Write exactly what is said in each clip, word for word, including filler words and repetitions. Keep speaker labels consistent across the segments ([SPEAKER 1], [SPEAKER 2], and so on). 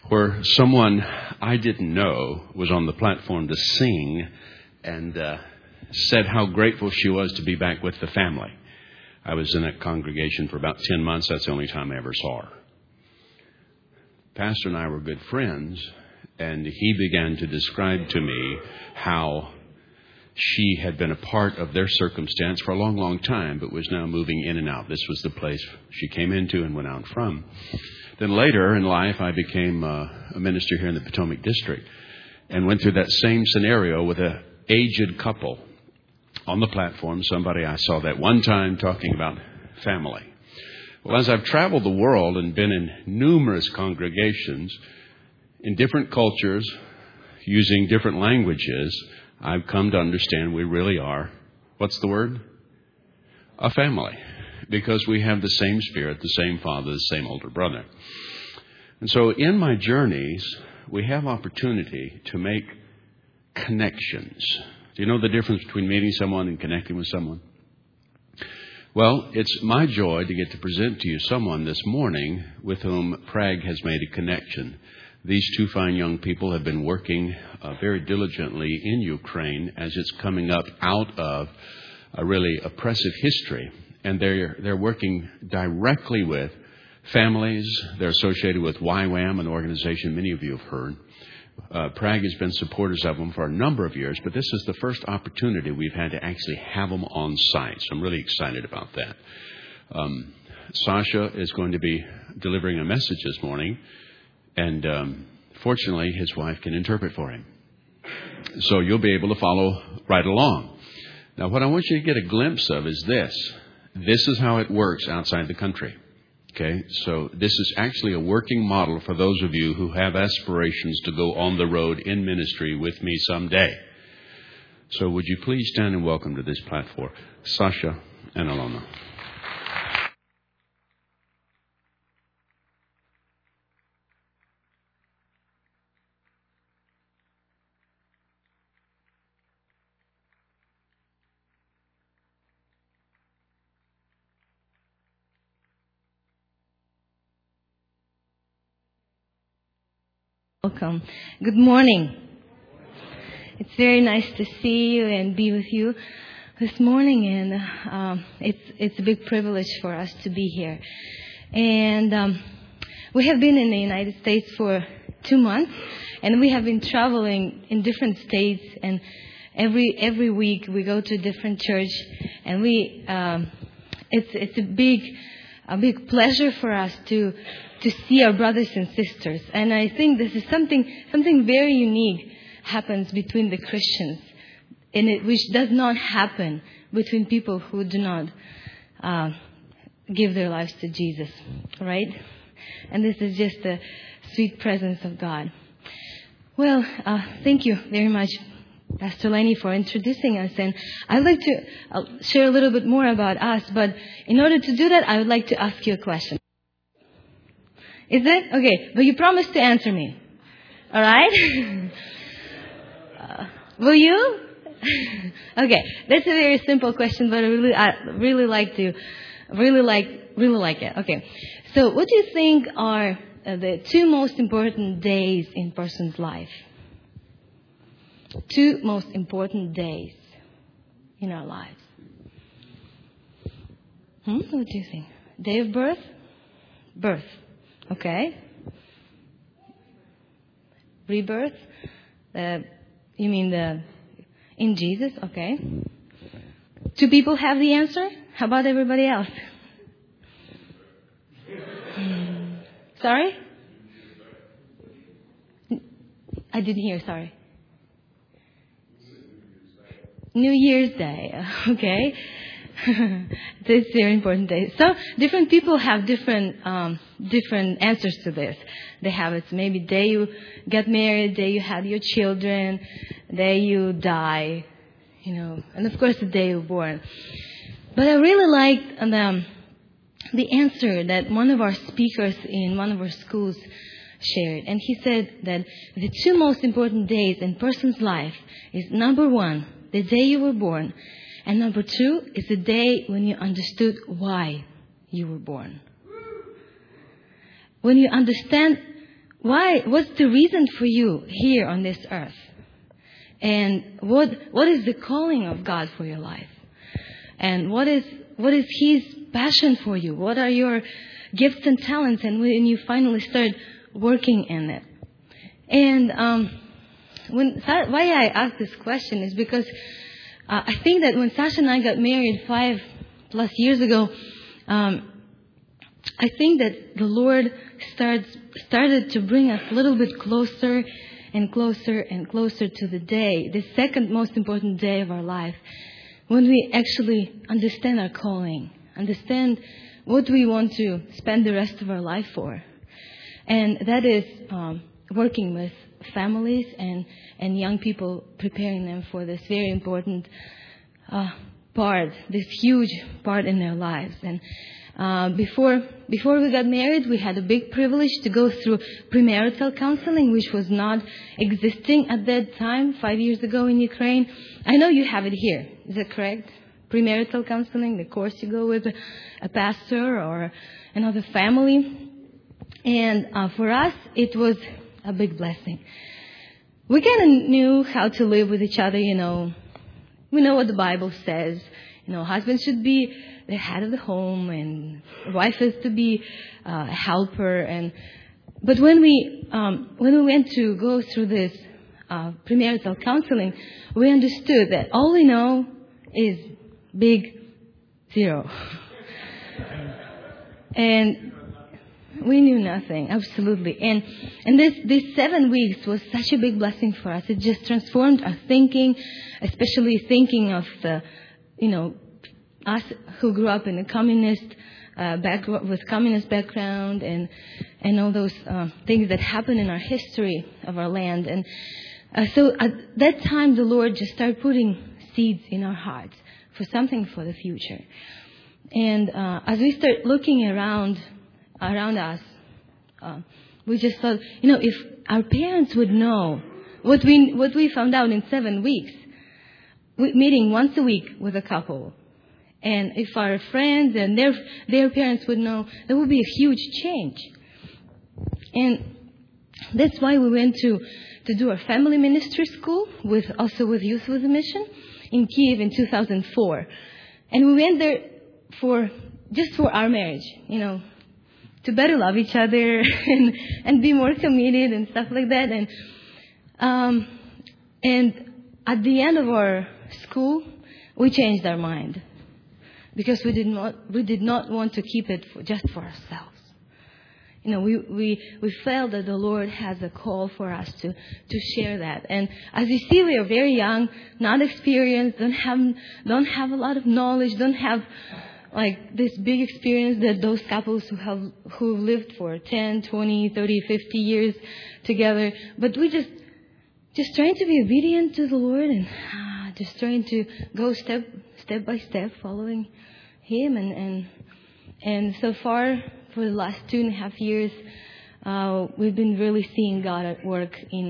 [SPEAKER 1] where someone I didn't know was on the platform to sing and uh, said how grateful she was to be back with the family. I was in that congregation for about ten months. That's the only time I ever saw her. Pastor and I were good friends, and he began to describe to me how she had been a part of their circumstance for a long, long time, but was now moving in and out. This was the place she came into and went out from. Then later in life, I became uh, a minister here in the Potomac District and went through that same scenario with an aged couple on the platform, somebody I saw that one time talking about family. Well, as I've traveled the world and been in numerous congregations in different cultures, using different languages, I've come to understand we really are, what's the word? A family. Because we have the same spirit, the same father, the same older brother. And so in my journeys, we have opportunity to make connections. Do you know the difference between meeting someone and connecting with someone? Well, it's my joy to get to present to you someone this morning with whom Prague has made a connection. These two fine young people have been working uh, very diligently in Ukraine as it's coming up out of a really oppressive history. And they're, they're working directly with families. They're associated with Y WAM, an organization many of you have heard. Uh, Prague has been supporters of them for a number of years, but this is the first opportunity we've had to actually have them on site. So I'm really excited about that. Um, Sasha is going to be delivering a message this morning, and um, fortunately, his wife can interpret for him. So you'll be able to follow right along. Now, what I want you to get a glimpse of is this. This is how it works outside the country. Okay, so this is actually a working model for those of you who have aspirations to go on the road in ministry with me someday. So would you please stand and welcome to this platform Sasha and Alona.
[SPEAKER 2] Welcome. Good morning. It's very nice to see you and be with you this morning, and um, it's it's a big privilege for us to be here. And um, we have been in the United States for two months, and we have been traveling in different states. And every every week we go to a different church, and we um, it's it's a big a big pleasure for us to. to see our brothers and sisters. And I think this is something something very unique happens between the Christians, and it, which does not happen between people who do not uh, give their lives to Jesus, right? And this is just the sweet presence of God. Well, uh, thank you very much, Pastor Lenny, for introducing us. And I'd like to uh, share a little bit more about us, but in order to do that, I would like to ask you a question. Is it? Okay. But you promised to answer me. All right? uh, will you? Okay. That's a very simple question, but I really, I really like to, really like, really like it. Okay. So what do you think are uh, the two most important days in a person's life? Two most important days in our lives. Hmm? What do you think? Day of birth? Birth. Okay. Rebirth? Uh, you mean the in Jesus? Okay. Do people have the answer? How about everybody else? Sorry? I didn't hear, sorry. New Year's Day. Okay. It's a very important day. So different people have different um, different answers to this. They have it's maybe day you get married, day you have your children, day you die, you know, and of course the day you're born. But I really liked um, the answer that one of our speakers in one of our schools shared, and he said that the two most important days in a person's life is number one, the day you were born. And number two is the day when you understood why you were born. When you understand why, what's the reason for you here on this earth? And what, what is the calling of God for your life? And what is, what is His passion for you? What are your gifts and talents? And when you finally start working in it. And, um, when, why I ask this question is because uh, I think that when Sasha and I got married five plus years ago, um, I think that the Lord starts, started to bring us a little bit closer and closer and closer to the day, the second most important day of our life, when we actually understand our calling, understand what we want to spend the rest of our life for. And that is um, working with families and, and young people, preparing them for this very important uh, part, this huge part in their lives. And Uh, before before we got married, we had a big privilege to go through premarital counseling, which was not existing at that time, five years ago in Ukraine. I know you have it here. Is that correct? Premarital counseling, the course you go with a, a pastor or another family. And uh, for us, it was a big blessing. We kind of knew how to live with each other, you know. We know what the Bible says. You know, husband should be the head of the home, and wife is to be uh, a helper. And but when we um, when we went to go through this uh, premarital counseling, we understood that all we know is big zero, and we knew nothing, absolutely. And and this these seven weeks was such a big blessing for us. It just transformed our thinking, especially thinking of the, you know, us who grew up in a communist uh, background, with communist background, and and all those uh, things that happened in our history of our land. And uh, so at that time, the Lord just started putting seeds in our hearts for something for the future. And uh, as we start looking around around us, uh, we just thought, you know, if our parents would know what we what we found out in seven weeks, we, meeting once a week with a couple. And if our friends and their their parents would know, there would be a huge change. And that's why we went to, to do our family ministry school, with also with Youth with a Mission in Kyiv in two thousand four. And we went there for just for our marriage, you know, to better love each other and, and be more committed and stuff like that. And um, and at the end of our school, we changed our mind. Because we did not, we did not want to keep it for, just for ourselves. You know, we, we, we felt that the Lord has a call for us to, to share that. And as you see, we are very young, not experienced, don't have, don't have a lot of knowledge, don't have like this big experience that those couples who have, who lived for ten, twenty, thirty, fifty years together. But we just, just trying to be obedient to the Lord, and uh, just trying to go step, step by step, following Him. And, and, and so far, for the last two and a half years, uh, we've been really seeing God at work in,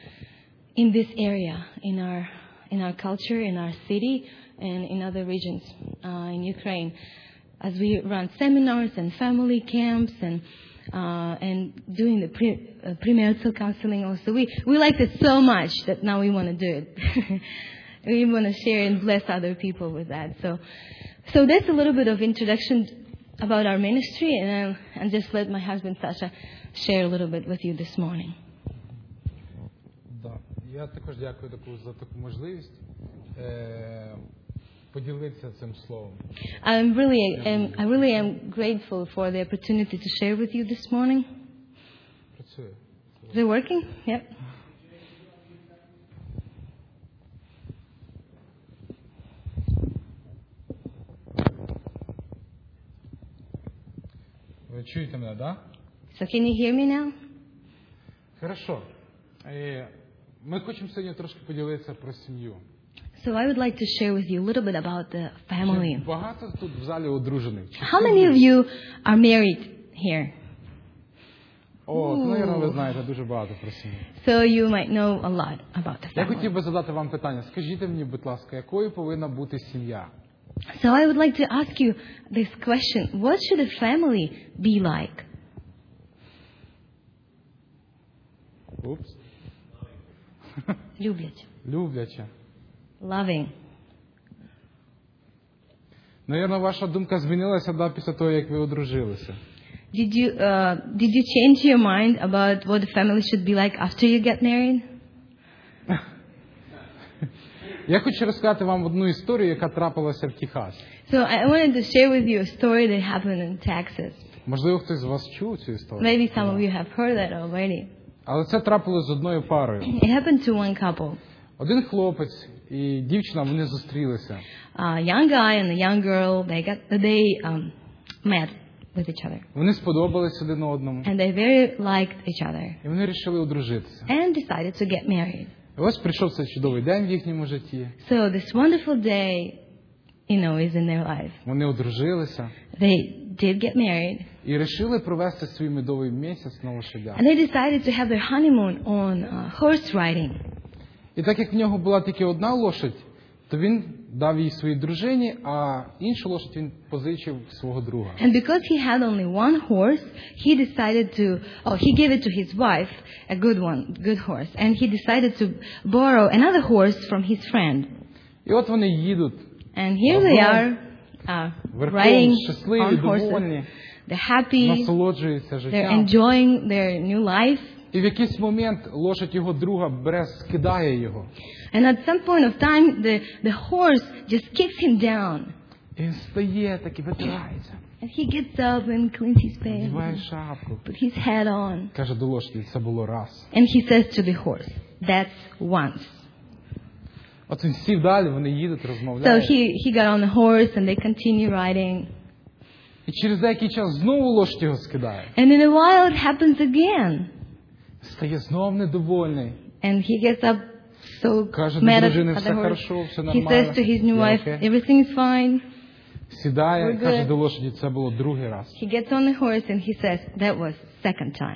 [SPEAKER 2] in this area, in our, in our culture, in our city, and in other regions, uh, in Ukraine. As we run seminars and family camps, and, uh, and doing the pre, uh, premarital counseling also. We, we liked it so much that now we want to do it. We want to share and bless other people with that. So, so that's a little bit of introduction about our ministry, and I'll, I'll just let my husband Sasha share a little bit with you this morning.
[SPEAKER 3] Да. Я також дякую за таку можливість поділитися цим словом.
[SPEAKER 2] I'm really, am, I really am grateful for the opportunity to share with you this morning.
[SPEAKER 3] Працює.
[SPEAKER 2] Is it working? Yep.
[SPEAKER 3] Ви чуєте мене, да?
[SPEAKER 2] So can you hear me now?
[SPEAKER 3] Хорошо. Ми хочемо сьогодні трошки поділитися про сім'ю.
[SPEAKER 2] So I would like to share with you a little bit about the family.
[SPEAKER 3] Багато тут в залі одружених.
[SPEAKER 2] How many of you are married here?
[SPEAKER 3] О, то, наверное, ви знаєте дуже багато про сім'ю.
[SPEAKER 2] So you might know a lot about the family.
[SPEAKER 3] Я хотів би задати вам питання. Скажіть мені, будь ласка, якою повинна бути сім'я?
[SPEAKER 2] So I would like to ask you this question. What should a family be like?
[SPEAKER 3] Упс.
[SPEAKER 2] Люблять.
[SPEAKER 3] Любляче.
[SPEAKER 2] Loving.
[SPEAKER 3] Навірно, ваша думка змінилася, да, після того, як ви одружилися.
[SPEAKER 2] Did you uh, did you change your mind about what the family should be like after you get married?
[SPEAKER 3] Я хочу розказати вам одну історію, яка трапилася в Техасі.
[SPEAKER 2] So I wanted to share with you a story that happened in Texas.
[SPEAKER 3] Можливо, хтось з вас чув цю історію.
[SPEAKER 2] Maybe some of you have heard that already.
[SPEAKER 3] Але це трапилось з одною парою.
[SPEAKER 2] It happened to one couple.
[SPEAKER 3] Один хлопець і дівчина, вони зустрілися.
[SPEAKER 2] A young guy and a young girl, they got they um, met with each other.
[SPEAKER 3] Вони сподобались один одному.
[SPEAKER 2] And they very liked each other.
[SPEAKER 3] І вони вирішили одружитися.
[SPEAKER 2] And decided to get married.
[SPEAKER 3] І ось прийшов цей чудовий день в їхньому житті.
[SPEAKER 2] So this wonderful day, you know, is in their life.
[SPEAKER 3] Вони одружилися.
[SPEAKER 2] They did get married.
[SPEAKER 3] І вирішили провести свій медовий місяць на лошадях.
[SPEAKER 2] And they decided to have their honeymoon on uh, horse riding.
[SPEAKER 3] І так як в нього була тільки одна лошадь, то він дав їй своїй дружині, а іншу лошадь він позичив свого друга.
[SPEAKER 2] And because he had only one horse, he decided to, oh, he gave it to his wife, a good one, good horse. And he decided to borrow another horse from his friend.
[SPEAKER 3] І от вони їдуть.
[SPEAKER 2] And here they are, uh, riding on horses. They're happy.
[SPEAKER 3] Насолоджуються
[SPEAKER 2] They're
[SPEAKER 3] життям.
[SPEAKER 2] enjoying their new life.
[SPEAKER 3] І в якийсь момент лошадь його друга бере, скидає його.
[SPEAKER 2] And at some point of time, the, the horse just kicks him down.
[SPEAKER 3] І він стає, так і витирається.
[SPEAKER 2] And he gets up and cleans his
[SPEAKER 3] Надіває
[SPEAKER 2] face,
[SPEAKER 3] шапку.
[SPEAKER 2] put his hat on.
[SPEAKER 3] Каже до лошаді, це було раз.
[SPEAKER 2] And he says to the horse, that's once.
[SPEAKER 3] От він сів далі, вони їдуть,
[SPEAKER 2] So
[SPEAKER 3] розмовляють.
[SPEAKER 2] he, he got on the horse and they continue riding.
[SPEAKER 3] І через деякий час знову лошадь його скидає.
[SPEAKER 2] And in a while it happens again.
[SPEAKER 3] Стає знов недовольний.
[SPEAKER 2] And he gets up so
[SPEAKER 3] Каже до
[SPEAKER 2] mad at
[SPEAKER 3] дружини,
[SPEAKER 2] at the
[SPEAKER 3] все
[SPEAKER 2] horse.
[SPEAKER 3] хорошо, все
[SPEAKER 2] He
[SPEAKER 3] нормально.
[SPEAKER 2] says to his new
[SPEAKER 3] Я
[SPEAKER 2] wife,
[SPEAKER 3] окей.
[SPEAKER 2] everything is fine.
[SPEAKER 3] Сідає,
[SPEAKER 2] We're
[SPEAKER 3] каже
[SPEAKER 2] good.
[SPEAKER 3] до лошаді, це було другий раз.
[SPEAKER 2] He gets on the horse and he says, that was second time.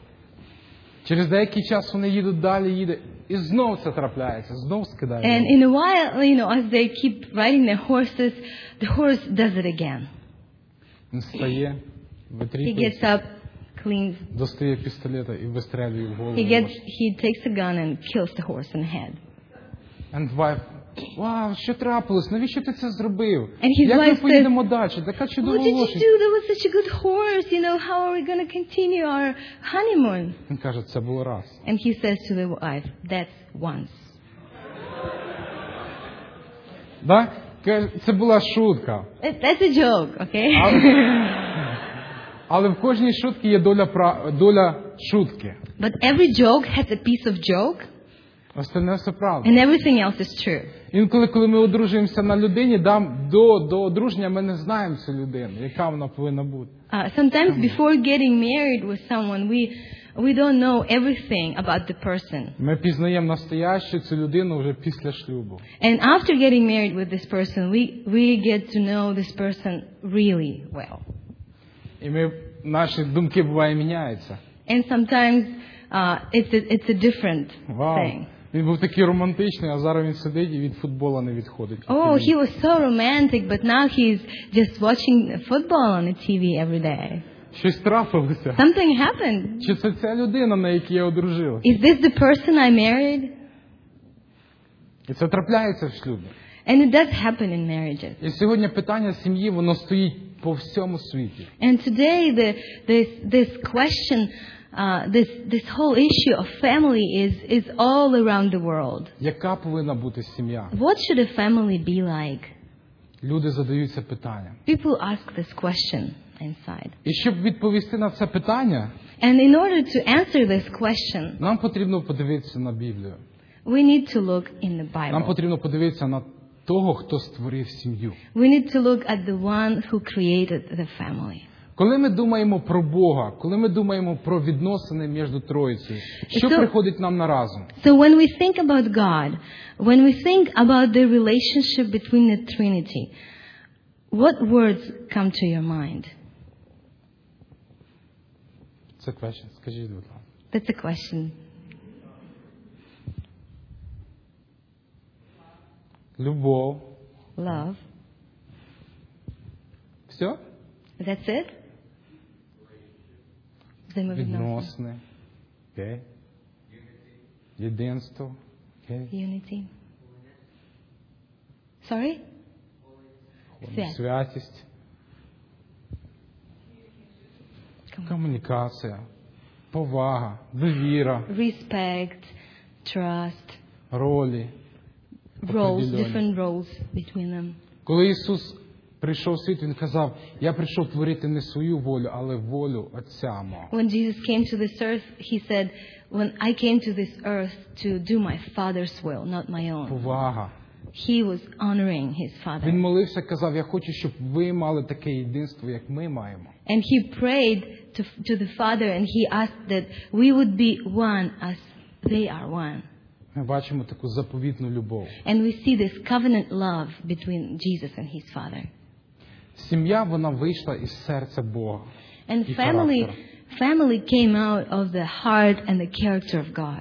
[SPEAKER 3] Через деякий час вони їдуть далі, їде, і знов це трапляється, знов скидає.
[SPEAKER 2] And
[SPEAKER 3] його.
[SPEAKER 2] in a while, you know, as they keep riding their horses, the horse does it again.
[SPEAKER 3] Він стає,
[SPEAKER 2] He
[SPEAKER 3] витріпується,
[SPEAKER 2] gets up, cleans.
[SPEAKER 3] достає пістолета і вистрелює в голову.
[SPEAKER 2] He gets,
[SPEAKER 3] лошаді.
[SPEAKER 2] he takes a gun and kills the horse in the head.
[SPEAKER 3] And wife, вау, що трапилось? Навіщо ти це зробив?
[SPEAKER 2] And his
[SPEAKER 3] Як ми
[SPEAKER 2] wife
[SPEAKER 3] поїдемо далі? Така чудова
[SPEAKER 2] What did you
[SPEAKER 3] лошадь.
[SPEAKER 2] do? That was such a good horse. You know, how are we going to continue our honeymoon?
[SPEAKER 3] Він каже, це було раз.
[SPEAKER 2] And he says to the wife, that's once.
[SPEAKER 3] Да? Каже, це була шутка.
[SPEAKER 2] That- That's a joke, okay?
[SPEAKER 3] Але в кожній шутці є доля, пра- доля шутки.
[SPEAKER 2] But every joke has a piece of joke,
[SPEAKER 3] Остальне все правда.
[SPEAKER 2] and everything else is true.
[SPEAKER 3] Інколи, коли ми одружуємося на людині, дам, до, до одруження ми не знаємо цю людину, яка вона повинна бути.
[SPEAKER 2] Uh, sometimes before getting married with someone, we we don't know everything about the person.
[SPEAKER 3] Ми пізнаємо настоящу цю людину вже після шлюбу.
[SPEAKER 2] And after getting married with this person, we, we get to know this person really well.
[SPEAKER 3] І ми, наші думки буває міняються.
[SPEAKER 2] And sometimes uh, it's, a, it's a different
[SPEAKER 3] Вау.
[SPEAKER 2] thing.
[SPEAKER 3] Він був такий романтичний, а зараз він сидить і від футбола не відходить.
[SPEAKER 2] Oh, he was so romantic, but now he's just watching football on the T V every day.
[SPEAKER 3] Щось трапилося.
[SPEAKER 2] Something happened.
[SPEAKER 3] Чи це ця людина, на якій я одружився?
[SPEAKER 2] Is this the person I married?
[SPEAKER 3] І це трапляється в шлюбі.
[SPEAKER 2] And it does happen in marriages.
[SPEAKER 3] І сьогодні питання сім'ї, воно стоїть по всьому світі.
[SPEAKER 2] And today, the, this, this question, uh, this, this whole issue of family is, is all around the world.
[SPEAKER 3] Яка повинна бути сім'я?
[SPEAKER 2] What should a family be like?
[SPEAKER 3] Люди задаються питанням.
[SPEAKER 2] People ask this question inside.
[SPEAKER 3] І щоб відповісти на це питання,
[SPEAKER 2] And in order to answer this question,
[SPEAKER 3] нам потрібно подивитися на Біблію.
[SPEAKER 2] we need to look in the
[SPEAKER 3] Нам
[SPEAKER 2] Bible.
[SPEAKER 3] потрібно подивитися на того, хто створив сім'ю.
[SPEAKER 2] We need to look at the one who created the family.
[SPEAKER 3] Коли ми думаємо про Бога, коли ми думаємо про відносини між Троїцею, що
[SPEAKER 2] So-
[SPEAKER 3] приходить нам на разум?
[SPEAKER 2] So when we think about God, when we think about the relationship between the Trinity, what words come to your mind?
[SPEAKER 3] Це question. Скажіть, будь ласка.
[SPEAKER 2] That's a question.
[SPEAKER 3] Любов.
[SPEAKER 2] Love.
[SPEAKER 3] Все?
[SPEAKER 2] That's it? Взаимовідносини.
[SPEAKER 3] Відносини. Окей. єдинство, окей.
[SPEAKER 2] unity. Sorry? Свят.
[SPEAKER 3] Святість, комунікація, повага, довіра,
[SPEAKER 2] Respect, trust,
[SPEAKER 3] ролі.
[SPEAKER 2] roles,
[SPEAKER 3] определені.
[SPEAKER 2] different roles between them.
[SPEAKER 3] Коли Ісус прийшов в світ, Він казав, я прийшов творити не свою волю, але волю Отця мого.
[SPEAKER 2] When Jesus came to this earth, he said, when I came to this earth to do my Father's will, not my own.
[SPEAKER 3] Повага.
[SPEAKER 2] He was honoring his Father.
[SPEAKER 3] Він молився, казав, я хочу, щоб ви мали таке єдинство, як ми маємо.
[SPEAKER 2] And he prayed to, to the Father and he asked that we would be one as they are one.
[SPEAKER 3] Ми бачимо таку заповітну любов.
[SPEAKER 2] And we see this covenant love between Jesus and his Father.
[SPEAKER 3] Сім'я, вона вийшла із серця Бога.
[SPEAKER 2] And
[SPEAKER 3] І
[SPEAKER 2] family,
[SPEAKER 3] характера.
[SPEAKER 2] family came out of the heart and the character of God.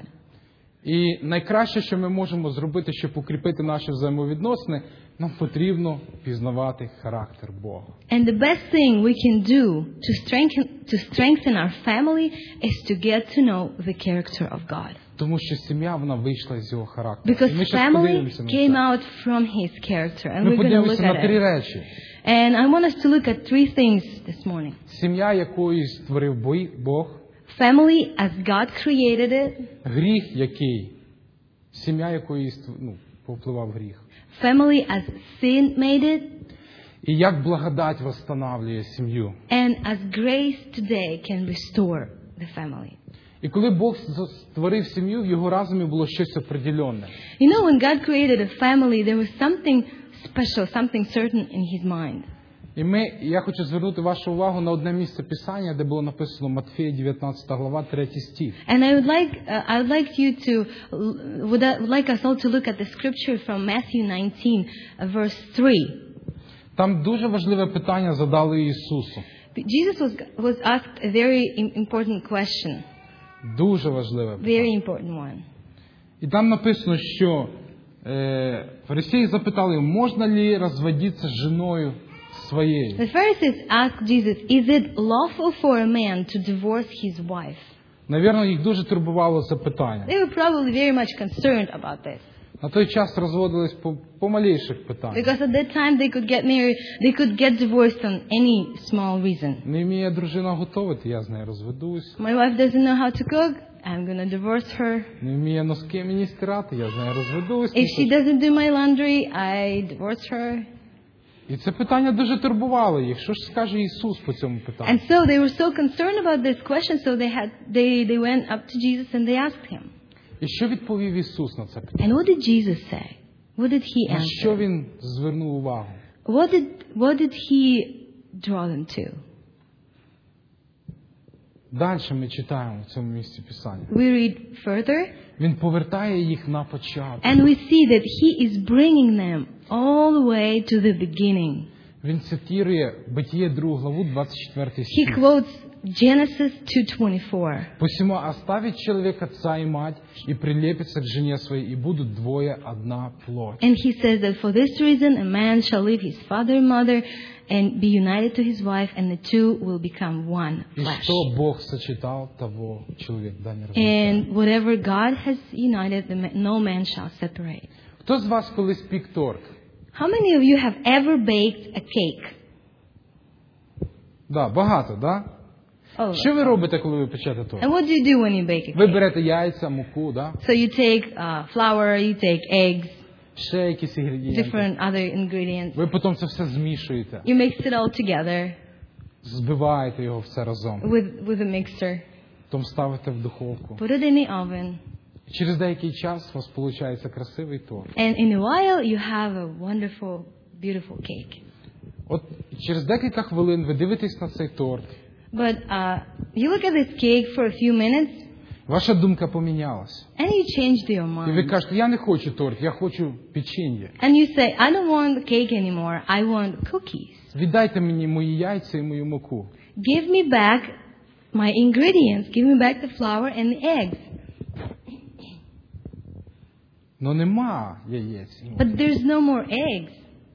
[SPEAKER 3] І найкраще, що ми можемо зробити, щоб укріпити наші взаємовідносини, нам потрібно пізнавати характер Бога.
[SPEAKER 2] And the best thing we can do to strengthen, to strengthen our family is to get to know the character of God.
[SPEAKER 3] Тому що сім'я, вона вийшла з його характеру.
[SPEAKER 2] Because
[SPEAKER 3] І ми щас
[SPEAKER 2] family
[SPEAKER 3] подивимося на
[SPEAKER 2] came
[SPEAKER 3] це.
[SPEAKER 2] out from his character. And
[SPEAKER 3] Ми
[SPEAKER 2] we're going to look
[SPEAKER 3] подивимося на
[SPEAKER 2] at
[SPEAKER 3] три
[SPEAKER 2] it.
[SPEAKER 3] речі.
[SPEAKER 2] And I want us to look at three things this morning.
[SPEAKER 3] Сім'я, якою створив Бой- Бог,
[SPEAKER 2] Family as God created it.
[SPEAKER 3] гріх який, сім'я, якої ст- ну, повпливав гріх.
[SPEAKER 2] Family as sin made it.
[SPEAKER 3] І як благодать восстанавлює сім'ю.
[SPEAKER 2] And as grace today can restore the family.
[SPEAKER 3] І коли Бог створив сім'ю, в його розумі було щось определенне.
[SPEAKER 2] You know, when God created a family, there was something special, something certain in his mind.
[SPEAKER 3] І ми, я хочу звернути вашу увагу на одне місце Писання, де було написано Матфея дев'ятнадцята глава, третій стих.
[SPEAKER 2] And I would like, uh, I would like you to, would, I, would like us all to look at the scripture from Matthew nineteen, uh, verse three.
[SPEAKER 3] Там дуже важливе питання задали Ісусу.
[SPEAKER 2] Jesus was, was asked a very im- important question,
[SPEAKER 3] Дуже важливе питання.
[SPEAKER 2] very important one.
[SPEAKER 3] І там написано, що е, фарисеї запитали, можна ли розводитися з жіною своєю?
[SPEAKER 2] The Pharisees asked Jesus, is it lawful for a man to divorce his wife?
[SPEAKER 3] Навірно, їх дуже турбувало це питання.
[SPEAKER 2] They were probably very much concerned about this.
[SPEAKER 3] На той час розводились по, по малейших питаннях.
[SPEAKER 2] Because at that time they could get married, they could get divorced on any small reason.
[SPEAKER 3] Не вміє дружина готувати, я з нею розведусь.
[SPEAKER 2] My wife doesn't know how to cook, I'm going to divorce her.
[SPEAKER 3] Не вміє носки мені стирати, я з нею розведусь.
[SPEAKER 2] If she doesn't do my laundry, I divorce her.
[SPEAKER 3] І це питання дуже турбувало їх. Що ж скаже Ісус по цьому питанню?
[SPEAKER 2] And so they were so concerned about this question, so they had they, they went up to Jesus and they asked him.
[SPEAKER 3] І що відповів Ісус на це питання?
[SPEAKER 2] And what did Jesus say? What did he
[SPEAKER 3] На що
[SPEAKER 2] answer?
[SPEAKER 3] Він звернув увагу?
[SPEAKER 2] What did what did he draw them to?
[SPEAKER 3] Далі ми читаємо в цьому місці Писання.
[SPEAKER 2] We read further,
[SPEAKER 3] Він повертає їх на початок.
[SPEAKER 2] and we see that he is bringing them all the way to the beginning.
[SPEAKER 3] Він цитує Битіє другу главу, двадцять четвертий
[SPEAKER 2] He
[SPEAKER 3] стих.
[SPEAKER 2] quotes Genesis two twenty-four.
[SPEAKER 3] «Посему оставит человек отца и мать, и прилепится к жене своей, и будут двое одна плоть».
[SPEAKER 2] And he says that for this reason a man shall leave his father and mother and be united to his wife, and the two will become one
[SPEAKER 3] И
[SPEAKER 2] flesh.
[SPEAKER 3] что Бог сочетал, того человек да не разлучает.
[SPEAKER 2] And whatever God has united, the ma- no man shall separate.
[SPEAKER 3] Хто з вас колись пік торт?
[SPEAKER 2] How many of you have ever baked a cake?
[SPEAKER 3] Да, багато, да?
[SPEAKER 2] Oh.
[SPEAKER 3] Що ви робите, коли ви печете торт?
[SPEAKER 2] And what do you do when you bake a
[SPEAKER 3] Ви
[SPEAKER 2] cake?
[SPEAKER 3] берете яйця, муку, да?
[SPEAKER 2] So you take uh, flour, you take eggs,
[SPEAKER 3] Ще якісь інгредієнти.
[SPEAKER 2] different other ingredients.
[SPEAKER 3] Ви потім це все змішуєте.
[SPEAKER 2] You mix it all together
[SPEAKER 3] Збиваєте його все разом.
[SPEAKER 2] with, with a mixer.
[SPEAKER 3] Потім ставите в духовку.
[SPEAKER 2] Put it in the oven.
[SPEAKER 3] І через деякий час у вас виходить красивий торт.
[SPEAKER 2] And in a while you have a wonderful, beautiful cake.
[SPEAKER 3] От через декілька хвилин ви дивитесь на цей торт.
[SPEAKER 2] But uh, you look at this cake for a few minutes
[SPEAKER 3] Ваша думка помінялась.
[SPEAKER 2] and you changed your
[SPEAKER 3] І ви
[SPEAKER 2] mind.
[SPEAKER 3] кажете, я не хочу торт, я хочу печіння.
[SPEAKER 2] And you say, I don't want cake anymore, I want cookies.
[SPEAKER 3] Віддайте мені мої яйця і мою муку.
[SPEAKER 2] Give me back my ingredients. Give me back the flour and the eggs.
[SPEAKER 3] Но нема яєць. і муки.
[SPEAKER 2] But there's no more eggs.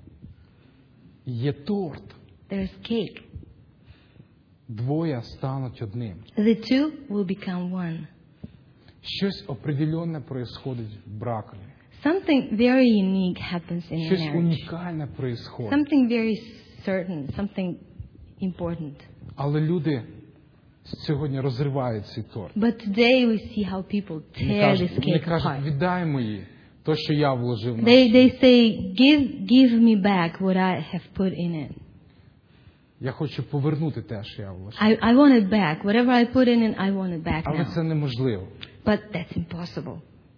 [SPEAKER 3] Є торт.
[SPEAKER 2] There's cake.
[SPEAKER 3] Двоє стануть одним.
[SPEAKER 2] The two will become one.
[SPEAKER 3] щось определенне происходить в браку.
[SPEAKER 2] Something very unique happens in a
[SPEAKER 3] Щось
[SPEAKER 2] marriage.
[SPEAKER 3] унікальне происходить.
[SPEAKER 2] Something very certain, something important.
[SPEAKER 3] Але люди сьогодні розривають цей торт.
[SPEAKER 2] But today we see how people
[SPEAKER 3] Вони
[SPEAKER 2] tear
[SPEAKER 3] кажуть,
[SPEAKER 2] this
[SPEAKER 3] вони
[SPEAKER 2] cake
[SPEAKER 3] кажуть,
[SPEAKER 2] apart.
[SPEAKER 3] віддай мої, то, що я вложив на
[SPEAKER 2] They they say, give give me back what I have put in it.
[SPEAKER 3] Я хочу повернути те, що я вложив.
[SPEAKER 2] I I want it back. Whatever I put in it, I want it back
[SPEAKER 3] Але це
[SPEAKER 2] now.
[SPEAKER 3] неможливо,
[SPEAKER 2] But that's impossible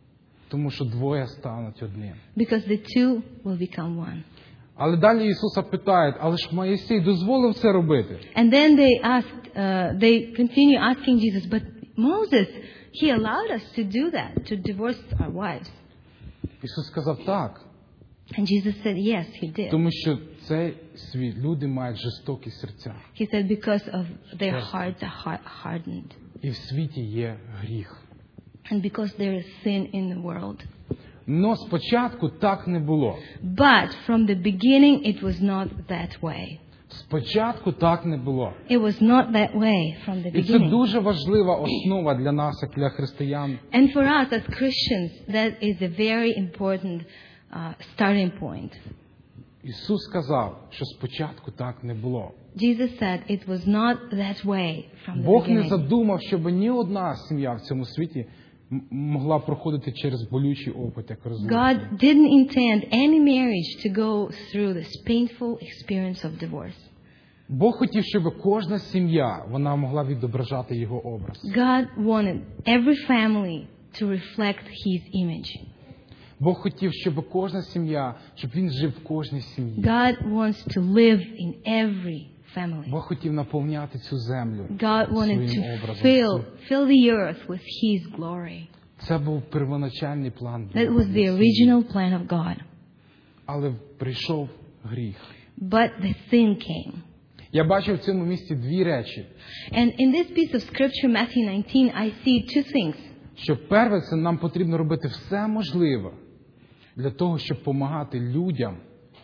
[SPEAKER 3] тому що двоє стануть одним.
[SPEAKER 2] because the two will become one.
[SPEAKER 3] Але далі Ісуса питають, але ж Моїсей дозволив це робити.
[SPEAKER 2] And then they asked, uh, they continue asking Jesus, but Moses, he allowed us to do that, to divorce our wives.
[SPEAKER 3] Ісус сказав так,
[SPEAKER 2] And Jesus said, yes, he did.
[SPEAKER 3] тому що цей світ, люди мають жорстокі серця.
[SPEAKER 2] He said, because of their hearts are har- hardened.
[SPEAKER 3] І в світі є гріх.
[SPEAKER 2] And because there is sin in the world.
[SPEAKER 3] Но спочатку так не було.
[SPEAKER 2] But from the beginning, it was not that way.
[SPEAKER 3] Спочатку так не було.
[SPEAKER 2] It was not that way from the
[SPEAKER 3] І це
[SPEAKER 2] beginning.
[SPEAKER 3] дуже важлива основа для нас, як для християн.
[SPEAKER 2] And for us as Christians, that is a very important uh, starting point.
[SPEAKER 3] Ісус сказав, що спочатку так не було.
[SPEAKER 2] Jesus said it was not that way from the
[SPEAKER 3] Бог не
[SPEAKER 2] beginning.
[SPEAKER 3] задумав, щоб ні одна сім'я в цьому світі м- могла проходити через болючий опит, як розлучення.
[SPEAKER 2] God didn't intend any marriage to go through this painful experience of divorce.
[SPEAKER 3] Bог хотів, щоб кожна сім'я, вона могла відображати його образ.
[SPEAKER 2] God wanted every family to reflect His image.
[SPEAKER 3] Бог хотів, щоб кожна сім'я, щоб він жив в кожній сім'ї.
[SPEAKER 2] God wants to live in every family.
[SPEAKER 3] Бог хотів наповняти цю землю
[SPEAKER 2] God wanted
[SPEAKER 3] своїм
[SPEAKER 2] to
[SPEAKER 3] образом.
[SPEAKER 2] fill fill the earth with His glory.
[SPEAKER 3] Це був первоначальний план Бога.
[SPEAKER 2] That was the original plan of God.
[SPEAKER 3] Але прийшов гріх.
[SPEAKER 2] But the sin came.
[SPEAKER 3] Я бачив в цьому місці дві речі.
[SPEAKER 2] And in this piece of scripture, Matthew nineteen, I see two things.
[SPEAKER 3] Що перше, це нам потрібно робити все можливе для того, щоб допомагати людям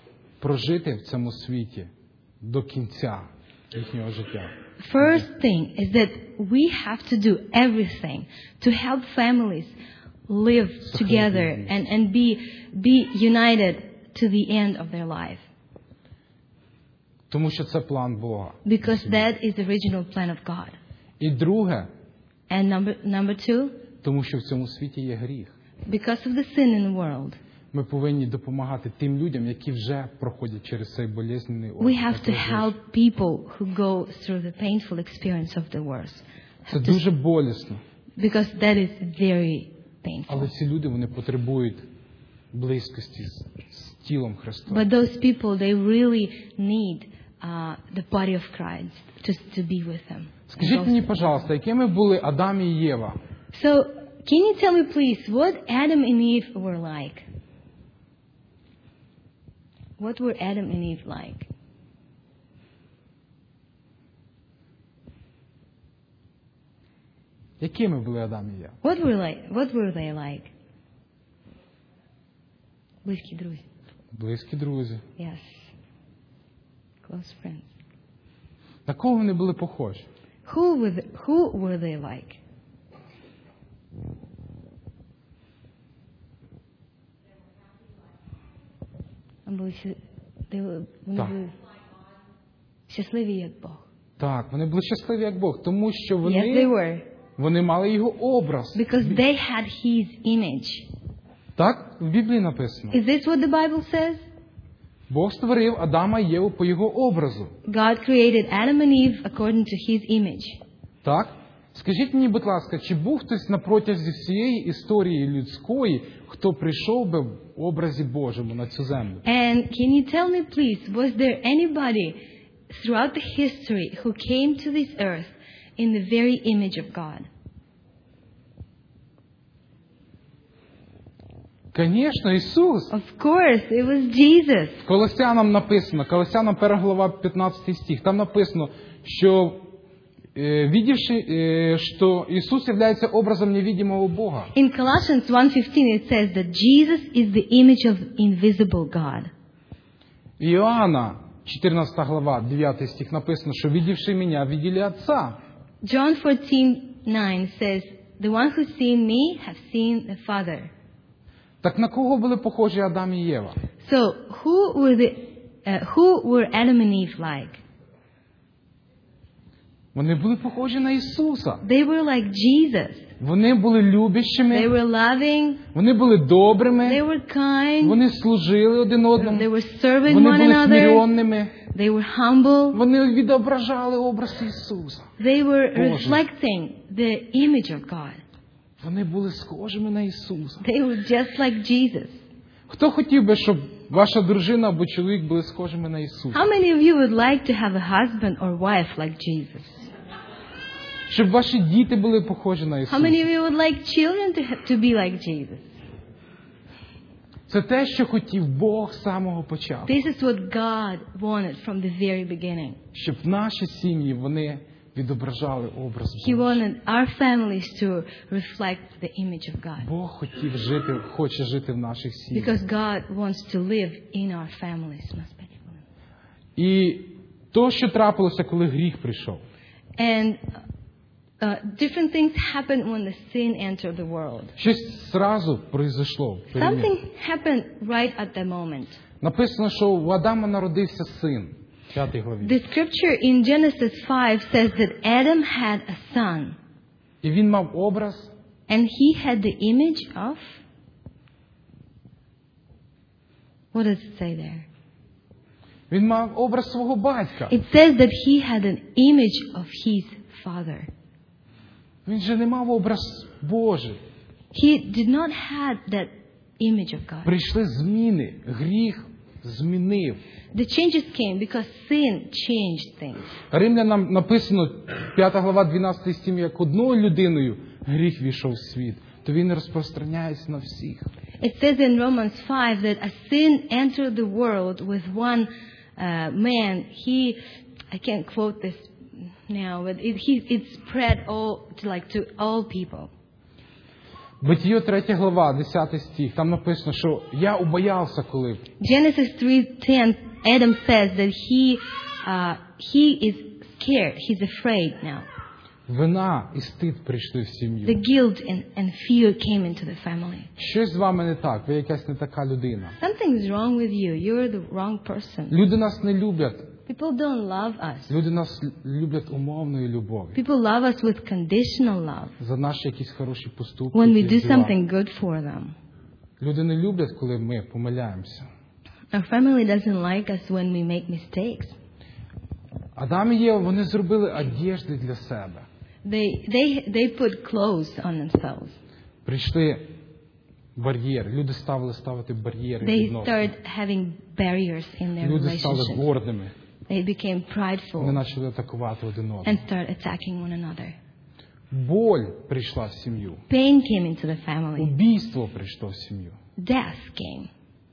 [SPEAKER 3] прожити в цьому світі до кінця їхнього життя.
[SPEAKER 2] First thing is that we have to do everything to help families live together and, and be, be united to the end of their life.
[SPEAKER 3] Тому що це план Бога.
[SPEAKER 2] Because that is the original plan of God.
[SPEAKER 3] І друге,
[SPEAKER 2] And number, number two,
[SPEAKER 3] тому що в цьому світі є гріх.
[SPEAKER 2] because of the sin in the world,
[SPEAKER 3] Ми повинні допомагати тим людям, які вже проходять через цей болезненний
[SPEAKER 2] we have to help people who go through the painful experience of divorce.
[SPEAKER 3] Це дуже болісно.
[SPEAKER 2] Because that is very painful.
[SPEAKER 3] Але ці люди, вони потребують близькості з, з тілом Христа.
[SPEAKER 2] But those people, they really need uh, the body of Christ to, to be with them.
[SPEAKER 3] Скажіть мені, пожалуйста, якими були Адам і Єва?
[SPEAKER 2] So, can you tell me please what Adam and Eve were like? What were Adam and Eve like?
[SPEAKER 3] Якими були Адам і Єва?
[SPEAKER 2] What were like? What were they like? Близькі друзі.
[SPEAKER 3] Близькі друзі.
[SPEAKER 2] Yes. Close friends.
[SPEAKER 3] На кого вони були похожі?
[SPEAKER 2] Who were they, who were they like? Вони були ща- they were- вони
[SPEAKER 3] Так.
[SPEAKER 2] були щасливі як Бог.
[SPEAKER 3] Так, вони були щасливі як Бог, тому що
[SPEAKER 2] Yes, they
[SPEAKER 3] вони,
[SPEAKER 2] were.
[SPEAKER 3] вони мали його образ.
[SPEAKER 2] Because they had His image.
[SPEAKER 3] Так, в Біблії написано.
[SPEAKER 2] Is this what the Bible says?
[SPEAKER 3] Бог створив Адама і Єву по його образу.
[SPEAKER 2] God created Adam and Eve according to His image.
[SPEAKER 3] Так? Скажіть мені, будь ласка, чи був хтось на протязі всієї історії людської, хто прийшов би в образі Божому на цю землю?
[SPEAKER 2] And can you tell me, please, was there anybody throughout the history who came to this earth in the very image of God?
[SPEAKER 3] Звісно, Ісус.
[SPEAKER 2] Of course, it was Jesus.
[SPEAKER 3] Колосянам написано, Колосянам перша глава п'ятнадцятий стих, там написано, що е, видівши, е, що Ісус є образом невидимого Бога.
[SPEAKER 2] In Colossians one fifteen it says that Jesus is the image of invisible God.
[SPEAKER 3] В Іоанна чотирнадцята глава дев'ятий стих написано, що видівши мене, виділи Отця.
[SPEAKER 2] John fourteen nine says, the one who's seen me have seen the Father.
[SPEAKER 3] Так на кого були похожі Адам і Єва?
[SPEAKER 2] So who were the uh, who were Adam and Eve like?
[SPEAKER 3] Вони були похожі на Ісуса.
[SPEAKER 2] They were like Jesus.
[SPEAKER 3] Вони були
[SPEAKER 2] They
[SPEAKER 3] любящими,
[SPEAKER 2] were loving.
[SPEAKER 3] вони були добрими,
[SPEAKER 2] They were kind.
[SPEAKER 3] вони служили один одному,
[SPEAKER 2] They were serving
[SPEAKER 3] вони
[SPEAKER 2] one
[SPEAKER 3] були
[SPEAKER 2] another.
[SPEAKER 3] смиренними,
[SPEAKER 2] They were humble.
[SPEAKER 3] вони відображали образ Ісуса.
[SPEAKER 2] They were
[SPEAKER 3] Боже.
[SPEAKER 2] reflecting the image of God.
[SPEAKER 3] Вони були схожими на Ісуса.
[SPEAKER 2] They were just like Jesus.
[SPEAKER 3] Хто хотів би, щоб ваша дружина або чоловік були схожими на Ісуса?
[SPEAKER 2] How many of you would like to have a husband or wife like Jesus?
[SPEAKER 3] Щоб ваші діти були похожі на
[SPEAKER 2] How
[SPEAKER 3] Ісуса?
[SPEAKER 2] many of you would like children to, ha- to be like Jesus?
[SPEAKER 3] Це те, що хотів Бог з самого початку.
[SPEAKER 2] This is what God wanted from the very beginning.
[SPEAKER 3] Щоб наші сім'ї, вони відображали образ
[SPEAKER 2] He
[SPEAKER 3] Божий.
[SPEAKER 2] wanted our families to reflect the image of God.
[SPEAKER 3] Бог хотів жити, хоче жити в наших сім'ях.
[SPEAKER 2] Because God wants to live in our families.
[SPEAKER 3] І то, що трапилося, коли гріх прийшов.
[SPEAKER 2] And uh, different things happen when the sin entered the world.
[SPEAKER 3] Щось зразу произошло.
[SPEAKER 2] Something happened right at the moment.
[SPEAKER 3] Написано, що у Адама народився син. В п'ятій главі.
[SPEAKER 2] The scripture in Genesis five says that Adam had a son.
[SPEAKER 3] І він мав образ.
[SPEAKER 2] And he had the image of... What does it say there?
[SPEAKER 3] Він мав образ свого батька.
[SPEAKER 2] It says that he had an image of his father.
[SPEAKER 3] Він же не мав образ Божий.
[SPEAKER 2] He did not have that image of God.
[SPEAKER 3] Прийшли зміни. Гріх змінив.
[SPEAKER 2] The changes came because sin changed things.
[SPEAKER 3] Римлянам написано, п'ята глава, дванадцятий стих, як одною людиною гріх війшов в світ, то він розпространяється на всіх.
[SPEAKER 2] It says in Romans five that a sin entered the world with one uh, man. He, I can't quote this now, but it, he, it spread all to, like to all people.
[SPEAKER 3] Битіє третя глава, десятий стих, там написано, що я убоявся, коли...
[SPEAKER 2] Genesis three ten, Adam says that he, uh, he is scared, he's afraid now.
[SPEAKER 3] Вина і стид прийшли в сім'ю.
[SPEAKER 2] The guilt and, and fear came into the family.
[SPEAKER 3] Щось з вами не так, ви якась не така людина.
[SPEAKER 2] Something's wrong with you. You're the wrong person.
[SPEAKER 3] Люди нас не люблять.
[SPEAKER 2] People don't love us.
[SPEAKER 3] Люди нас люблять умовною любов'ю.
[SPEAKER 2] People love us with conditional love.
[SPEAKER 3] За наші якісь хороші поступки.
[SPEAKER 2] When we
[SPEAKER 3] якісь
[SPEAKER 2] do
[SPEAKER 3] діла.
[SPEAKER 2] something good for them.
[SPEAKER 3] Люди не люблять, коли ми помиляємося.
[SPEAKER 2] Our family doesn't like us when we make mistakes.
[SPEAKER 3] Адам і Єва, вони зробили одежди для себе.
[SPEAKER 2] They, they, they put clothes on themselves.
[SPEAKER 3] Прийшли бар'єри. Люди ставили ставити бар'єри
[SPEAKER 2] They
[SPEAKER 3] відносно.
[SPEAKER 2] started having barriers in their
[SPEAKER 3] Люди стали
[SPEAKER 2] relationships.
[SPEAKER 3] гордими.
[SPEAKER 2] They became
[SPEAKER 3] Вони
[SPEAKER 2] prideful
[SPEAKER 3] почали атакувати один одного.
[SPEAKER 2] and started attacking one another.
[SPEAKER 3] Боль прийшла в сім'ю.
[SPEAKER 2] Pain came into the family.
[SPEAKER 3] Убійство прийшло в сім'ю.
[SPEAKER 2] Death came.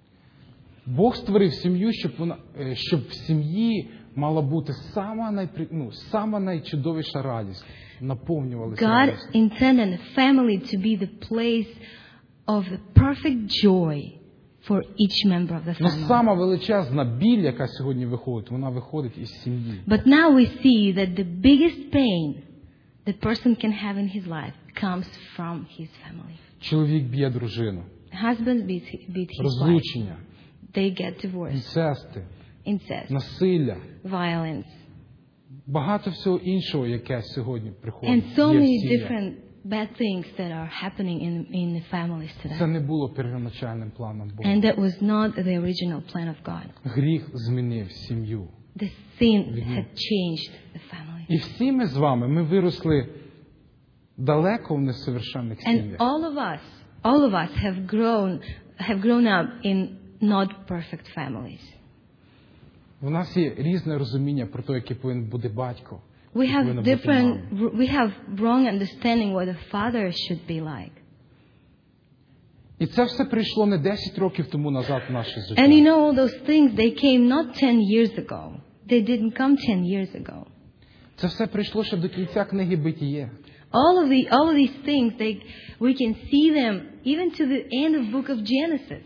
[SPEAKER 3] Бог створив сім'ю, щоб вона, е, щоб в сім'ї мала бути сама найпри, ну, сама найчудовіша радість, наповнювалася
[SPEAKER 2] God
[SPEAKER 3] радістю.
[SPEAKER 2] intended a family to be the place of the perfect joy for each member of the
[SPEAKER 3] Ну,
[SPEAKER 2] family.
[SPEAKER 3] сама величезна біль, яка сьогодні виходить, вона виходить із сім'ї.
[SPEAKER 2] But now we see that the biggest pain the person can have in his life comes from his family.
[SPEAKER 3] Чоловік б'є дружину,
[SPEAKER 2] Husbands beat, beat his wife.
[SPEAKER 3] розлучення,
[SPEAKER 2] They get divorced.
[SPEAKER 3] інцести,
[SPEAKER 2] Incest.
[SPEAKER 3] насилля,
[SPEAKER 2] Violence.
[SPEAKER 3] багато всього іншого, яке сьогодні приходить.
[SPEAKER 2] And so
[SPEAKER 3] є в
[SPEAKER 2] many
[SPEAKER 3] сім'ях.
[SPEAKER 2] different bad things that are happening in, in the families
[SPEAKER 3] Це
[SPEAKER 2] today.
[SPEAKER 3] не було первоначальним планом Бога.
[SPEAKER 2] And that was not the original plan of God.
[SPEAKER 3] Гріх змінив сім'ю.
[SPEAKER 2] The sin had changed the family.
[SPEAKER 3] І всі ми з вами, ми виросли далеко в несовершенних
[SPEAKER 2] And
[SPEAKER 3] сім'ях.
[SPEAKER 2] all of us, all of us have grown, have grown up in not perfect families.
[SPEAKER 3] У нас є різне розуміння про те, який повинен бути батько.
[SPEAKER 2] We
[SPEAKER 3] який повинна
[SPEAKER 2] have
[SPEAKER 3] бути мама.
[SPEAKER 2] different, we have wrong understanding what a father should be like.
[SPEAKER 3] І це все прийшло не десять років тому назад в наше життя.
[SPEAKER 2] And you know, all those things, they came not ten years ago. They didn't come ten years ago.
[SPEAKER 3] Це все прийшло ще до кінця книги Битіє.
[SPEAKER 2] All of the, all of these things, they, we can see them even to the end of book of Genesis.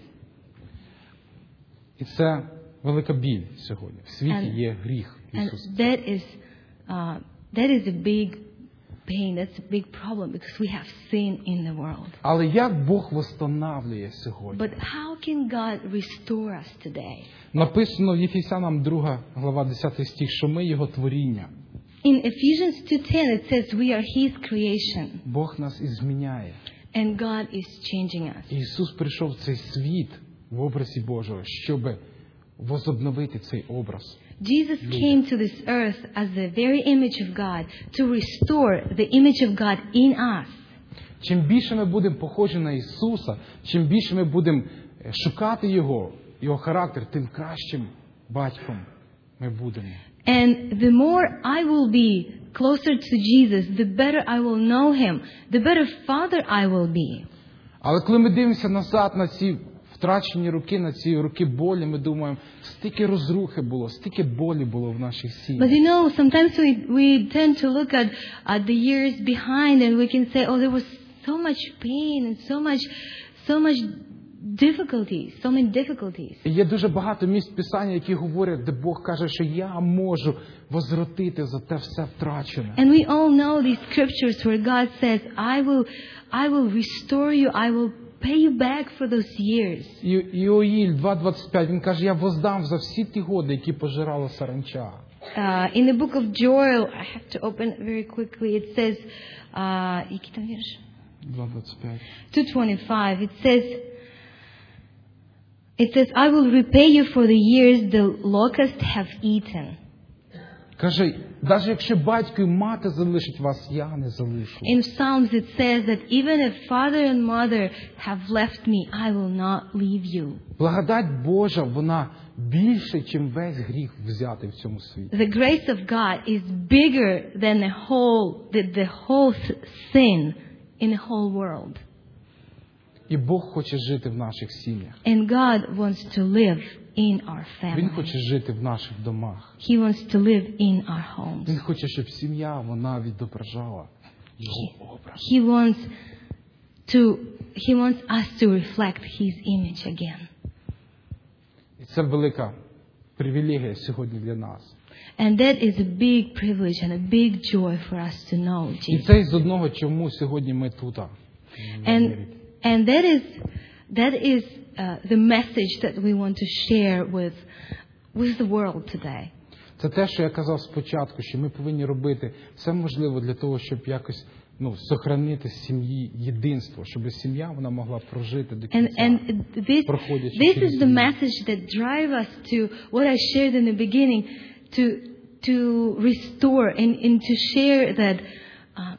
[SPEAKER 3] І це велика біль сьогодні. В світі
[SPEAKER 2] And-
[SPEAKER 3] є гріх.
[SPEAKER 2] And
[SPEAKER 3] Ісус.
[SPEAKER 2] that is, uh, that is a big pain. That's a big problem because we have sin in the world.
[SPEAKER 3] Але як Бог восстанавлює сьогодні?
[SPEAKER 2] But how can God restore us today?
[SPEAKER 3] Написано в Єфесянам друга глава десятий стих, що ми Його творіння.
[SPEAKER 2] In Ephesians two ten it says we are His creation.
[SPEAKER 3] Бог нас і зміняє.
[SPEAKER 2] And God is changing us.
[SPEAKER 3] Ісус прийшов в цей світ в образі Божого, щоб возобновити цей образ.
[SPEAKER 2] Jesus came to this earth as the very image of God to restore the image of God in us.
[SPEAKER 3] Чим більше ми будемо похожі на Ісуса, чим більше ми будемо шукати Його, Його характер, тим кращим батьком ми будемо.
[SPEAKER 2] And the more I will be closer to Jesus, the better I will know Him, the better father I will be.
[SPEAKER 3] Але коли ми дивимося назад на ці втрачені роки, на ці роки болі, ми думаємо, стільки розрухи було, стільки болі було в наших
[SPEAKER 2] But
[SPEAKER 3] сім'ях.
[SPEAKER 2] you know, sometimes we, we tend to look at, at the years behind and we can say, oh, there was so much pain and so much, so much difficulties, so many difficulties.
[SPEAKER 3] І є дуже багато місць Писання, які говорять, де Бог каже, що я можу возвратити за те все втрачене.
[SPEAKER 2] And we all know these scriptures where God says, I will, I will restore you, I will pay you back for those years.
[SPEAKER 3] І Іоїль два двадцять п'ять, він каже, я воздам за всі ті годи, які пожирала саранча.
[SPEAKER 2] Uh, in the book of Joel, I have to open it very quickly, it says, uh, який там вірш?
[SPEAKER 3] два двадцять п'ять.
[SPEAKER 2] two twenty-five, it says, it says, I will repay you for the years the locusts have eaten.
[SPEAKER 3] Каже, навіть якщо батько і мати залишать вас, я не залишу.
[SPEAKER 2] In Psalms it says that even if father and mother have left me, I will not leave you.
[SPEAKER 3] Благодать Божа, вона більше, чим весь гріх взятий в цьому світі.
[SPEAKER 2] The grace of God is bigger than the whole, the, the whole sin in the whole world.
[SPEAKER 3] І Бог хоче жити в наших сім'ях.
[SPEAKER 2] And God wants to live in our
[SPEAKER 3] Він
[SPEAKER 2] family.
[SPEAKER 3] хоче жити в наших домах.
[SPEAKER 2] He wants to live in our homes.
[SPEAKER 3] Він хоче, щоб сім'я, вона відображала Його образ.
[SPEAKER 2] He wants to, he wants us to reflect His image again.
[SPEAKER 3] І це велика привілегія сьогодні для нас.
[SPEAKER 2] And that is a big privilege and a big joy for us to know
[SPEAKER 3] І
[SPEAKER 2] Jesus.
[SPEAKER 3] це із одного, чому сьогодні ми тут.
[SPEAKER 2] And, and that is, that is uh, the message that we want to share with, with the world today.
[SPEAKER 3] Це те, що я казав спочатку, що ми повинні робити все можливе для того, щоб якось, ну, сохранити сім'ї єдинство, щоб сім'я вона могла прожити до
[SPEAKER 2] And,
[SPEAKER 3] кінця.
[SPEAKER 2] and this,
[SPEAKER 3] проходячи
[SPEAKER 2] this
[SPEAKER 3] через
[SPEAKER 2] is the
[SPEAKER 3] війну.
[SPEAKER 2] message that drives us to what I shared in the beginning, to, to restore and, and to share that, uh,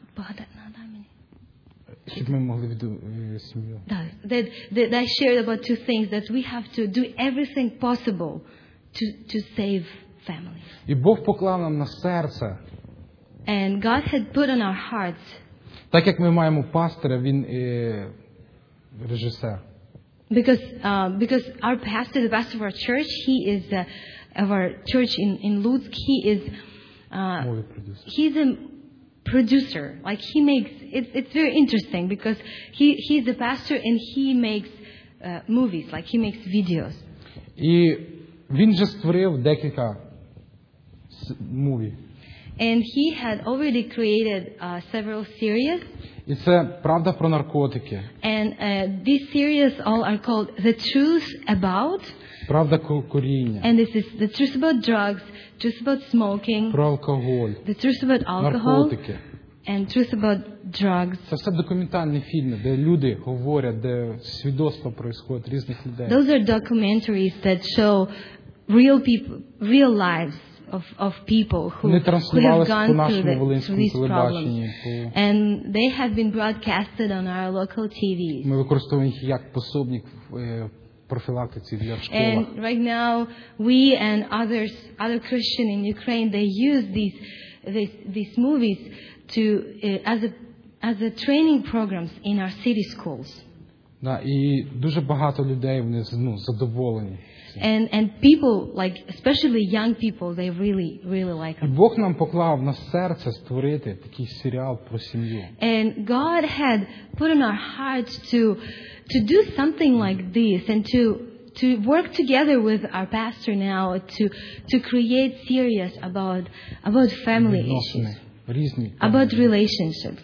[SPEAKER 3] Щоб ми могли від е, сім'ю.
[SPEAKER 2] that, that I shared about two things, that we have to do everything possible to, to save families.
[SPEAKER 3] І Бог поклав нам на серце,
[SPEAKER 2] And God had put on our hearts,
[SPEAKER 3] так як ми маємо пастора, він е, режисер.
[SPEAKER 2] because, uh, because our pastor, the pastor of our church, he is, uh, of our church in, in Lutsk, he is, uh,
[SPEAKER 3] Мові продюсер.
[SPEAKER 2] he's a producer. Like he makes, it's, it's very interesting because he, he's a pastor and he makes uh, movies, like he makes videos.
[SPEAKER 3] І він же створив декілька муві.
[SPEAKER 2] And he had already created uh, several series.
[SPEAKER 3] І це правда про наркотики,
[SPEAKER 2] And uh, these series all are called The Truth About.
[SPEAKER 3] правда ку- куріння,
[SPEAKER 2] And this is the truth about drugs, truth about smoking,
[SPEAKER 3] про алкоголь,
[SPEAKER 2] the truth about alcohol,
[SPEAKER 3] наркотики.
[SPEAKER 2] and truth about drugs.
[SPEAKER 3] Це все документальні фільми, де люди говорять, де свідоцтва происходять різних людей.
[SPEAKER 2] Those are documentaries that show real people, real lives of, of people who,
[SPEAKER 3] Вони
[SPEAKER 2] who have
[SPEAKER 3] транслювалися по
[SPEAKER 2] gone through,
[SPEAKER 3] нашому
[SPEAKER 2] the, through
[SPEAKER 3] волинському
[SPEAKER 2] these problems.
[SPEAKER 3] телебаченні. по-
[SPEAKER 2] And they have been broadcasted on our local T Vs.
[SPEAKER 3] Ми використовуємо їх як пособник в е, профілактиці для школах.
[SPEAKER 2] And right now, we and others, other Christians in Ukraine, they use these these, these movies to uh, as a as a training programs in our city schools.
[SPEAKER 3] Да, і дуже багато людей вони ну, задоволені.
[SPEAKER 2] And and people, like especially young people, they really really like
[SPEAKER 3] І
[SPEAKER 2] them.
[SPEAKER 3] Бог нам поклав на серце створити такий серіал про сім'ю.
[SPEAKER 2] And God had put in our hearts to to do something like this and to to work together with our pastor now to to create series about about family issues.
[SPEAKER 3] Відносини різні.
[SPEAKER 2] about relationships.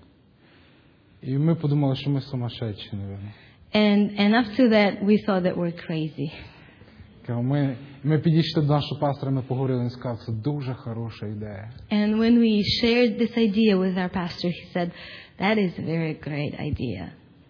[SPEAKER 3] І ми подумали, що ми сумасшедші, напевно.
[SPEAKER 2] And, and after that, we thought that we're crazy.
[SPEAKER 3] Ми, ми підійшли до нашого пастора, ми поговорили, він сказав, це дуже хороша ідея.
[SPEAKER 2] And when we shared this idea with our pastor, he said, that is a very great idea.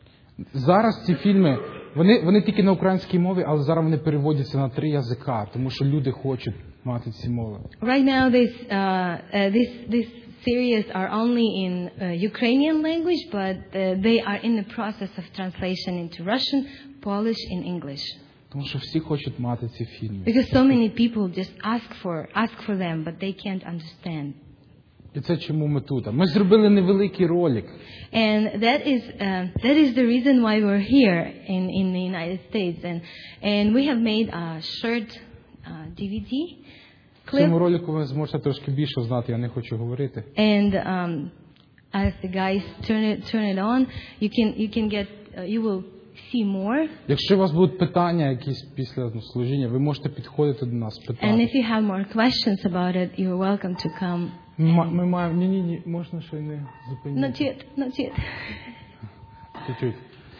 [SPEAKER 3] Зараз ці фільми, вони, вони тільки на українській мові, але зараз вони переводяться на три язика, тому що люди хочуть мати ці мови.
[SPEAKER 2] Right now, this, uh, uh, this, this series are only in uh, Ukrainian language, but uh, they are in the process of translation into Russian, Polish, and English.
[SPEAKER 3] Тому що всі хочуть мати ці фільми.
[SPEAKER 2] Because so many people just ask for, ask for them, but they can't understand.
[SPEAKER 3] І це чому ми тут. Ми зробили невеликий ролик.
[SPEAKER 2] And that is, uh, that is the reason why we're here in, in the United States. And, and we have made a short uh, ді ві ді
[SPEAKER 3] В цьому
[SPEAKER 2] clip.
[SPEAKER 3] ролику ви зможете трошки більше знати, я не хочу говорити.
[SPEAKER 2] And um, as the guys turn it, turn it on, you can, you can get, uh, you will see more.
[SPEAKER 3] Якщо у вас будуть питання якісь після ну, служіння, ви можете підходити до нас,
[SPEAKER 2] And
[SPEAKER 3] питати.
[SPEAKER 2] if you have more questions about it, you're welcome to come.
[SPEAKER 3] Ми, ми маємо... Ні, ні, ні, можна ще й не зупинити.
[SPEAKER 2] Not yet, not yet.
[SPEAKER 3] Чуть-чуть.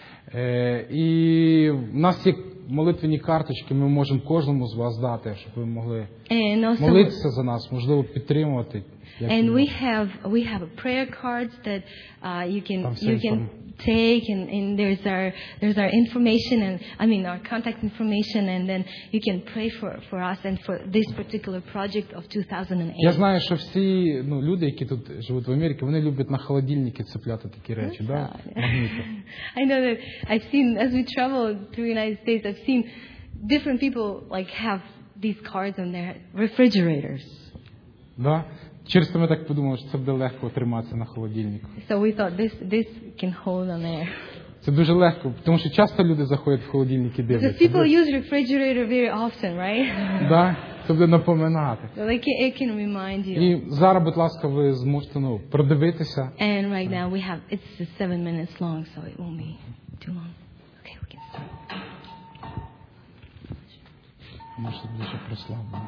[SPEAKER 3] Е, і в нас є молитвені карточки, ми можемо кожному з вас дати, щоб ви могли
[SPEAKER 2] And also,
[SPEAKER 3] молитися за нас, можливо, підтримувати. як
[SPEAKER 2] and
[SPEAKER 3] і
[SPEAKER 2] we
[SPEAKER 3] ми.
[SPEAKER 2] have we have a prayer cards that uh, you can
[SPEAKER 3] Там все
[SPEAKER 2] you can
[SPEAKER 3] інформ-
[SPEAKER 2] take, and, and there's our there's our information, and I mean our contact information, and then you can pray for, for us and for this particular project of two thousand
[SPEAKER 3] Я
[SPEAKER 2] eight.
[SPEAKER 3] знаю, що всі ну, люди, які тут живуть в Америці, вони люблять на холодильники цепляти такі речі, да? Магніти.
[SPEAKER 2] I know that I've seen, as we travel through the United States, I've seen different people like have these cards on their refrigerators.
[SPEAKER 3] Да? Через це ми так подумали, що це буде легко триматися на холодильнику.
[SPEAKER 2] So we thought this this can hold on there.
[SPEAKER 3] Це дуже легко, тому що часто люди заходять в холодильник і
[SPEAKER 2] Because
[SPEAKER 3] дивляться.
[SPEAKER 2] people use refrigerator very often, right?
[SPEAKER 3] Да? Це буде напоминати.
[SPEAKER 2] So they can, it can remind you.
[SPEAKER 3] І зараз, будь ласка, ви зможете ну, продивитися.
[SPEAKER 2] And right now we have, it's just seven minutes long, so it won't be too long. Okay, we can start.
[SPEAKER 3] Може, більше прославлено.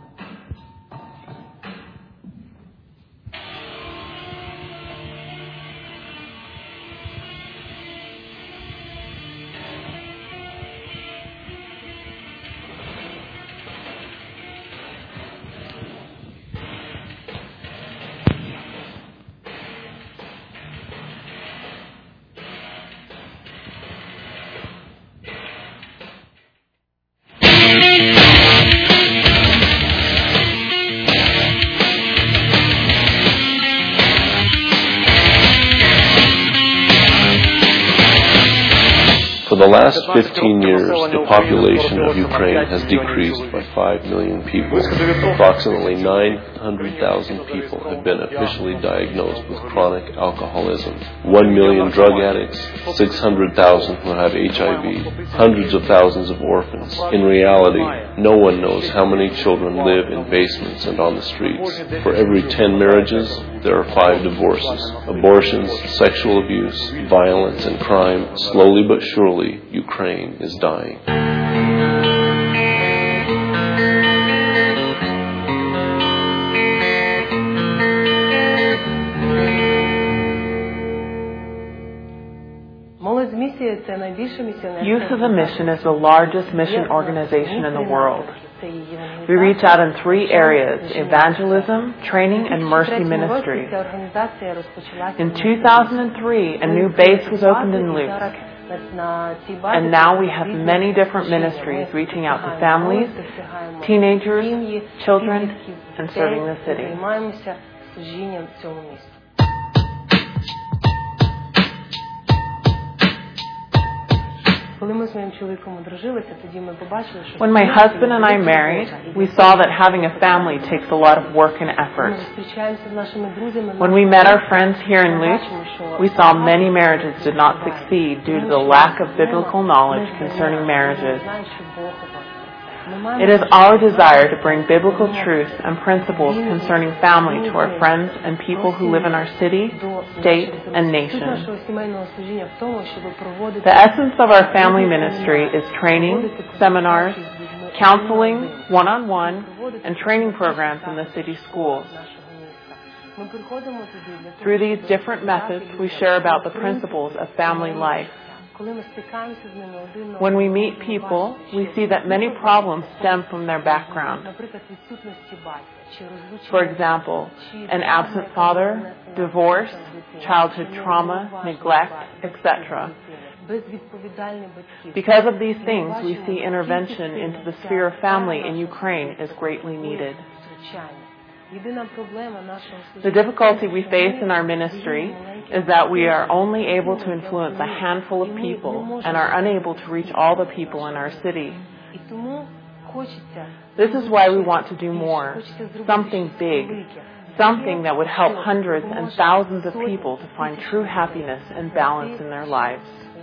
[SPEAKER 4] For the last fifteen years, the population of Ukraine has decreased by five million people. Approximately nine hundred thousand people have been officially diagnosed with chronic alcoholism. one million drug addicts, six hundred thousand who have H I V, hundreds of thousands of orphans. In reality, no one knows how many children live in basements and on the streets. For every ten marriages, there are five divorces. Abortions, sexual abuse, violence, and crime, slowly but surely, Ukraine is dying.
[SPEAKER 5] Youth of the Mission is the largest mission organization in the world. We reach out in three areas: evangelism, training, and mercy ministry. In two thousand three, a new base was opened in Luke. And now we have many different ministries reaching out to families, teenagers, children, and serving the city. When my husband and I married, we saw that having a family takes a lot of work and effort. When we met our friends here in Luke, we saw many marriages did not succeed due to the lack of biblical knowledge concerning marriages. It is our desire to bring biblical truths and principles concerning family to our friends and people who live in our city, state, and nation. The essence of our family ministry is training, seminars, counseling, one-on-one, and training programs in the city schools. Through these different methods, we share about the principles of family life. When we meet people, we see that many problems stem from their background. For example, an absent father, divorce, childhood trauma, neglect, et cetera. Because of these things, we see intervention into the sphere of family in Ukraine is greatly needed. The difficulty we face in our ministry is that we are only able to influence a handful of people and are unable to reach all the people in our city. This is why we want to do more, something big, something that would help hundreds and thousands of people to find true happiness and balance in their lives.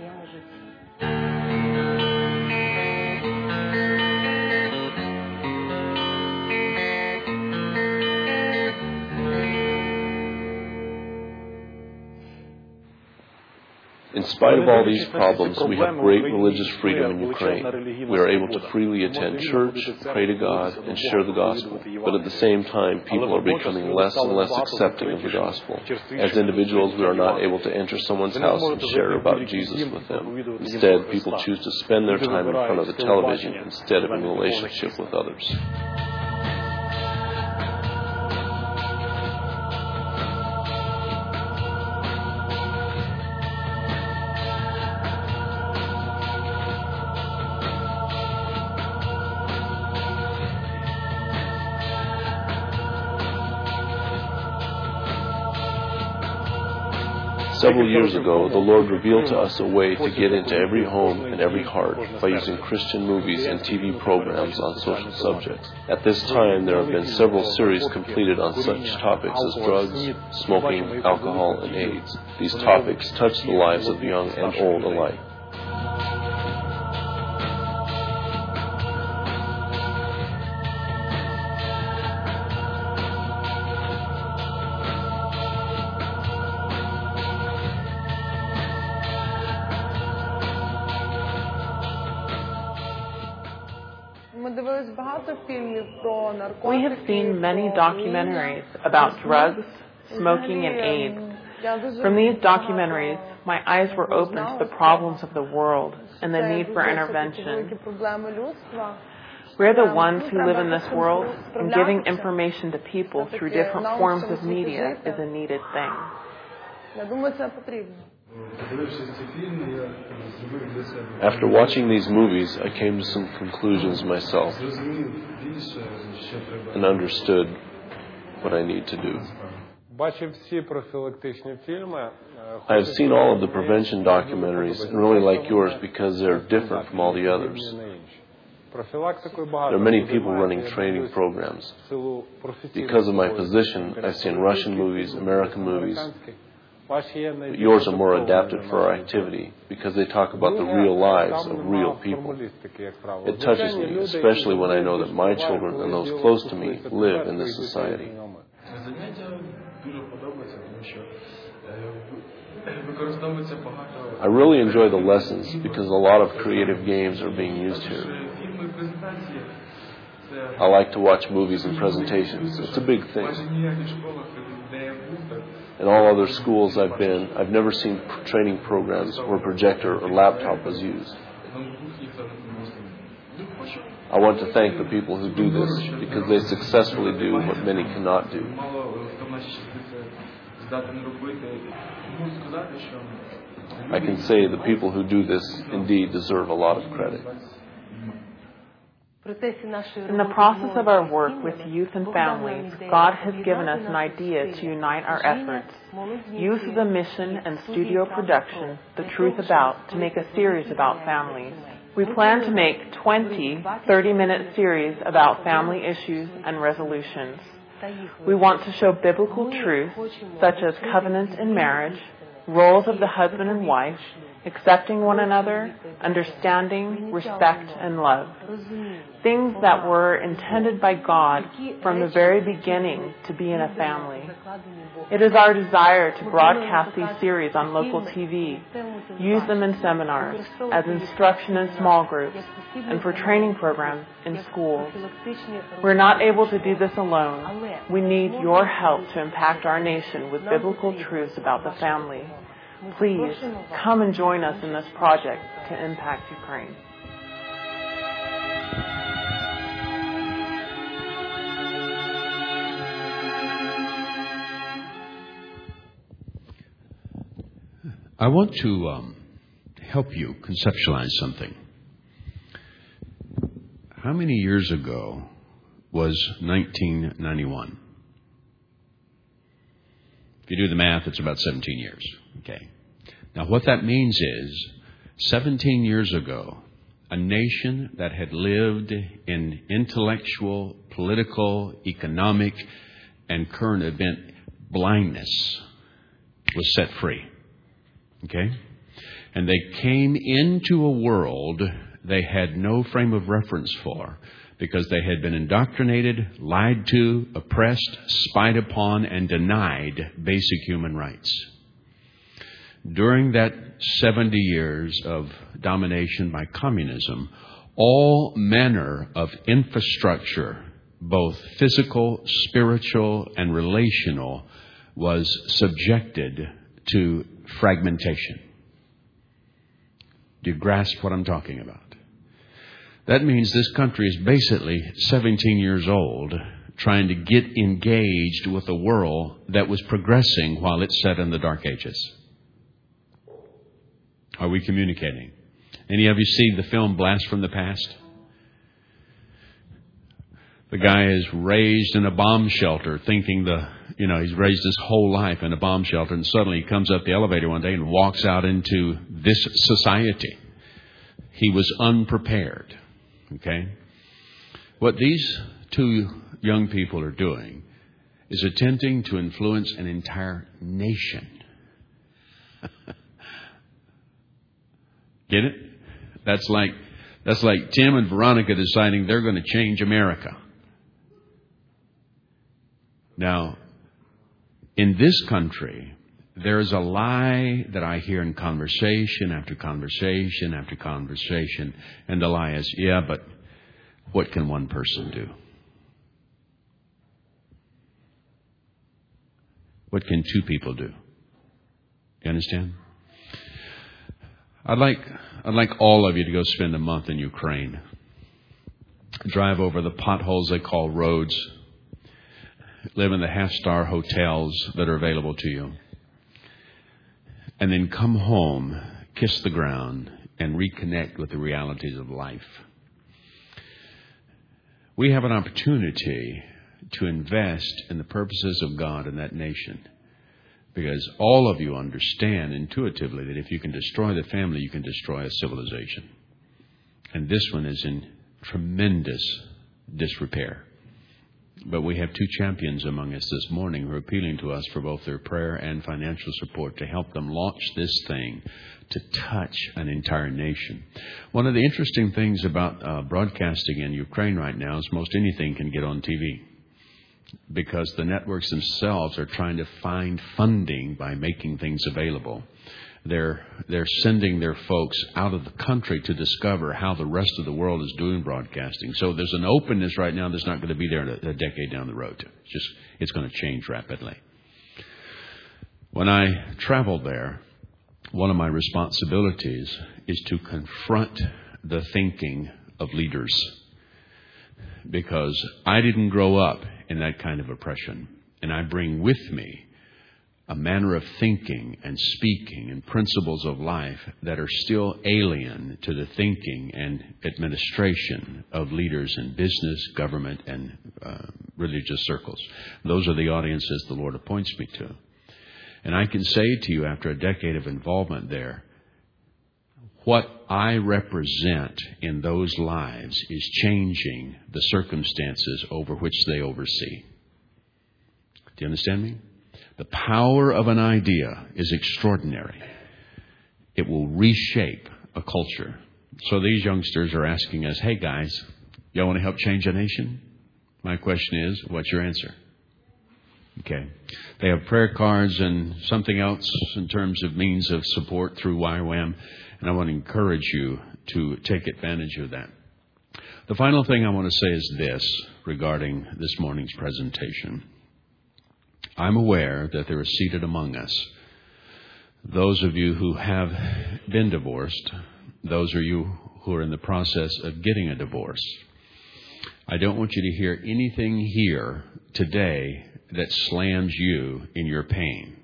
[SPEAKER 4] In spite of all these problems, we have great religious freedom in Ukraine. We are able to freely attend church, pray to God, and share the gospel. But at the same time, people are becoming less and less accepting of the gospel. As individuals, we are not able to enter someone's house and share about Jesus with them. Instead, people choose to spend their time in front of the television instead of in relationship with others. Several years ago, the Lord revealed to us a way to get into every home and every heart by using Christian movies and T V programs on social subjects. At this time, there have been several series completed on such topics as drugs, smoking, alcohol, and AIDS. These topics touch the lives of young and old alike.
[SPEAKER 5] We have seen many documentaries about drugs, smoking, and AIDS. From these documentaries, my eyes were opened to the problems of the world and the need for intervention. We're the ones who live in this world, and giving information to people through different forms of media is a needed thing.
[SPEAKER 4] After watching these movies, I came to some conclusions myself and understood what I need to do. I have seen all of the prevention documentaries and really like yours because they're different from all the others. There are many people running training programs. Because of my position, I've seen Russian movies, American movies. But yours are more adapted for our activity because they talk about the real lives of real people. It touches me, especially when I know that my children and those close to me live in this society. I really enjoy the lessons because a lot of creative games are being used here. I like to watch movies and presentations. It's a big thing. In all other schools I've been, I've never seen training programs where projector or laptop was used. I want to thank the people who do this because they successfully do what many cannot do. I can say the people who do this indeed deserve a lot of credit.
[SPEAKER 5] In the process of our work with youth and families, God has given us an idea to unite our efforts. Youth is a mission and studio production, The Truth About, to make a series about families. We plan to make twenty thirty-minute series about family issues and resolutions. We want to show biblical truth, such as covenant in marriage, roles of the husband and wife, accepting one another, understanding, respect, and love. Things that were intended by God from the very beginning to be in a family. It is our desire to broadcast these series on local T V, use them in seminars, as instruction in small groups, and for training programs in schools. We're not able to do this alone. We need your help to impact our nation with biblical truths about the family. Please come and join us in this project to impact Ukraine.
[SPEAKER 1] I want to um, help you conceptualize something. How many years ago was nineteen ninety-one? If you do the math, it's about seventeen years. Okay. Now, what that means is, seventeen years ago, a nation that had lived in intellectual, political, economic, and current event blindness was set free. Okay? And they came into a world they had no frame of reference for, because they had been indoctrinated, lied to, oppressed, spied upon, and denied basic human rights. During that seventy years of domination by communism, all manner of infrastructure, both physical, spiritual, and relational, was subjected to fragmentation. Do you grasp what I'm talking about? That means this country is basically seventeen years old, trying to get engaged with a world that was progressing while it sat in the Dark Ages. Are we communicating? Any of you see the film Blast from the Past? The guy is raised in a bomb shelter, thinking the, you know, he's raised his whole life in a bomb shelter, and suddenly he comes up the elevator one day and walks out into this society. He was unprepared. Okay? What these two young people are doing is attempting to influence an entire nation. Get it? That's like that's like Tim and Veronica deciding they're going to change America. Now, in this country, there is a lie that I hear in conversation after conversation after conversation, and the lie is, yeah, but what can one person do? What can two people do? You understand? I'd like I'd like all of you to go spend a month in Ukraine. Drive over the potholes they call roads. Live in the half-star hotels that are available to you. And then come home, kiss the ground, and reconnect with the realities of life. We have an opportunity to invest in the purposes of God in that nation. Because all of you understand intuitively that if you can destroy the family, you can destroy a civilization. And this one is in tremendous disrepair. But we have two champions among us this morning who are appealing to us for both their prayer and financial support to help them launch this thing to touch an entire nation. One of the interesting things about uh, broadcasting in Ukraine right now is most anything can get on T V. Because the networks themselves are trying to find funding by making things available. They're they're sending their folks out of the country to discover how the rest of the world is doing broadcasting. So there's an openness right now that's not going to be there in a, a decade down the road. It's just it's going to change rapidly. When I traveled there, one of my responsibilities is to confront the thinking of leaders. Because I didn't grow up in that kind of oppression. And I bring with me a manner of thinking and speaking and principles of life that are still alien to the thinking and administration of leaders in business, government, and uh, religious circles. Those are the audiences the Lord appoints me to. And I can say to you, after a decade of involvement there, what I represent in those lives is changing the circumstances over which they oversee. Do you understand me? The power of an idea is extraordinary. It will reshape a culture. So these youngsters are asking us, hey guys, y'all want to help change a nation? My question is, what's your answer? Okay. They have prayer cards and something else in terms of means of support through Y WAM. And I want to encourage you to take advantage of that. The final thing I want to say is this regarding this morning's presentation. I'm aware that there are seated among us those of you who have been divorced, those of you who are in the process of getting a divorce. I don't want you to hear anything here today that slams you in your pain.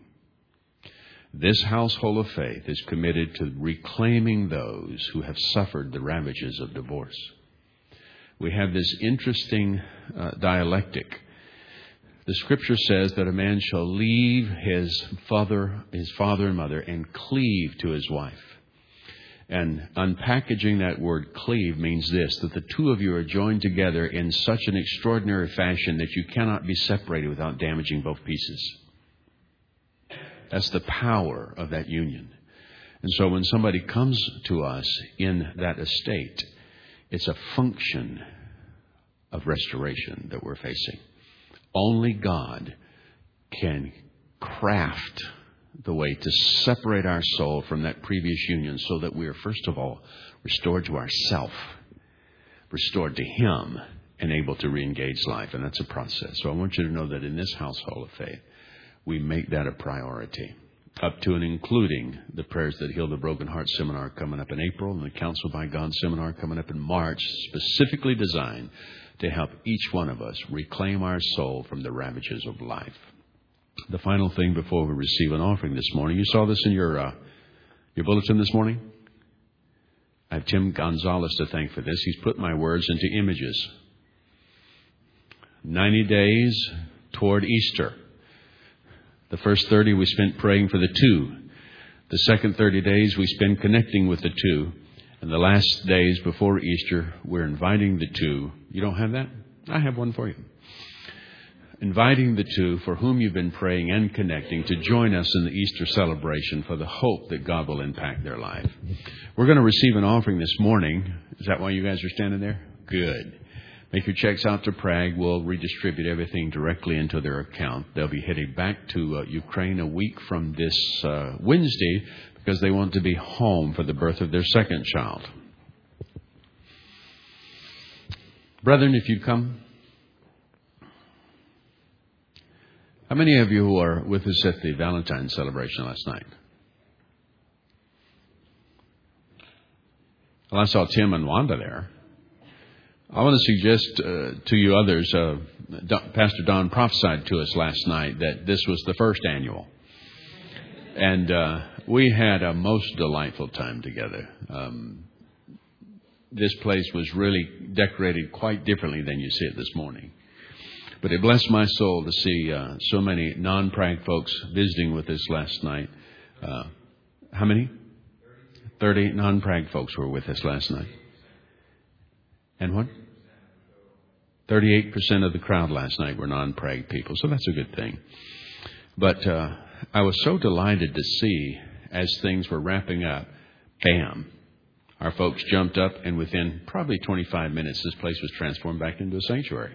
[SPEAKER 1] This household of faith is committed to reclaiming those who have suffered the ravages of divorce. We have this interesting uh, dialectic. The scripture says that a man shall leave his father, his father and mother and cleave to his wife. And unpackaging that word cleave means this, that the two of you are joined together in such an extraordinary fashion that you cannot be separated without damaging both pieces. That's the power of that union. And so when somebody comes to us in that estate, it's a function of restoration that we're facing. Only God can craft the way to separate our soul from that previous union so that we are, first of all, restored to ourself, restored to Him, and able to re-engage life. And that's a process. So I want you to know that in this household of faith, we make that a priority, up to and including the Prayers That Heal the Broken Heart seminar coming up in April and the Counsel by God seminar coming up in March, specifically designed to help each one of us reclaim our soul from the ravages of life. The final thing before we receive an offering this morning, you saw this in your uh, your bulletin this morning. I have Tim Gonzalez to thank for this. He's put my words into images. ninety days toward Easter. The first thirty we spent praying for the two. The second thirty days we spend connecting with the two. And the last days before Easter, we're inviting the two. You don't have that? I have one for you. Inviting the two for whom you've been praying and connecting to join us in the Easter celebration for the hope that God will impact their life. We're going to receive an offering this morning. Is that why you guys are standing there? Good. Make your checks out to Prague. We'll redistribute everything directly into their account. They'll be heading back to uh, Ukraine a week from this uh, Wednesday because they want to be home for the birth of their second child. Brethren, if you'd come. How many of you were with us at the Valentine's celebration last night? Well, I saw Tim and Wanda there. I want to suggest uh, to you others, uh, Don, Pastor Don prophesied to us last night that this was the first annual. And uh, we had a most delightful time together. Um, this place was really decorated quite differently than you see it this morning. But it blessed my soul to see uh, so many non-Prague folks visiting with us last night. Uh, how many? thirty non-Prague folks were with us last night. And what? thirty-eight percent of the crowd last night were non-Prague people. So that's a good thing. But uh, I was so delighted to see, as things were wrapping up, bam, our folks jumped up, and within probably twenty-five minutes, this place was transformed back into a sanctuary.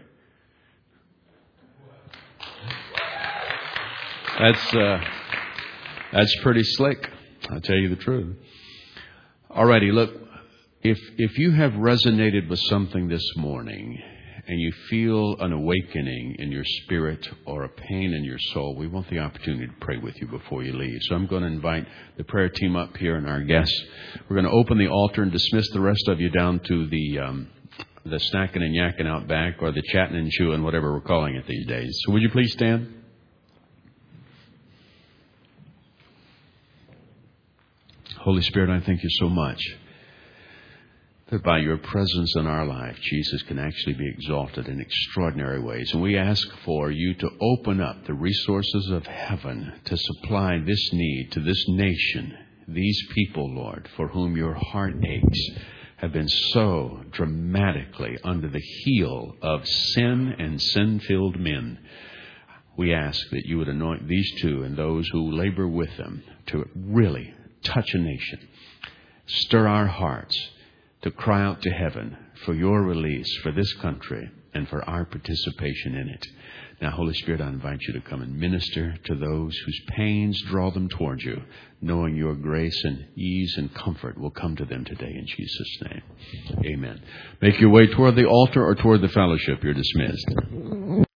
[SPEAKER 1] That's uh, that's pretty slick, I'll tell you the truth. Alrighty, look, if if you have resonated with something this morning and you feel an awakening in your spirit or a pain in your soul, we want the opportunity to pray with you before you leave. So I'm going to invite the prayer team up here and our guests. We're going to open the altar and dismiss the rest of you down to the um, the snacking and yakking out back, or the chatting and chewing, whatever we're calling it these days. So would you please stand? Holy Spirit, I thank you so much that by your presence in our life, Jesus can actually be exalted in extraordinary ways. And we ask for you to open up the resources of heaven to supply this need to this nation, these people, Lord, for whom your heart aches, have been so dramatically under the heel of sin and sin-filled men. we ask that you would anoint these two and those who labor with them to really touch a nation. Stir our hearts to cry out to heaven for your release for this country and for our participation in it. Now, Holy Spirit, I invite you to come and minister to those whose pains draw them towards you, knowing your grace and ease and comfort will come to them today in Jesus' name. Amen. Make your way toward the altar or toward the fellowship. You're dismissed.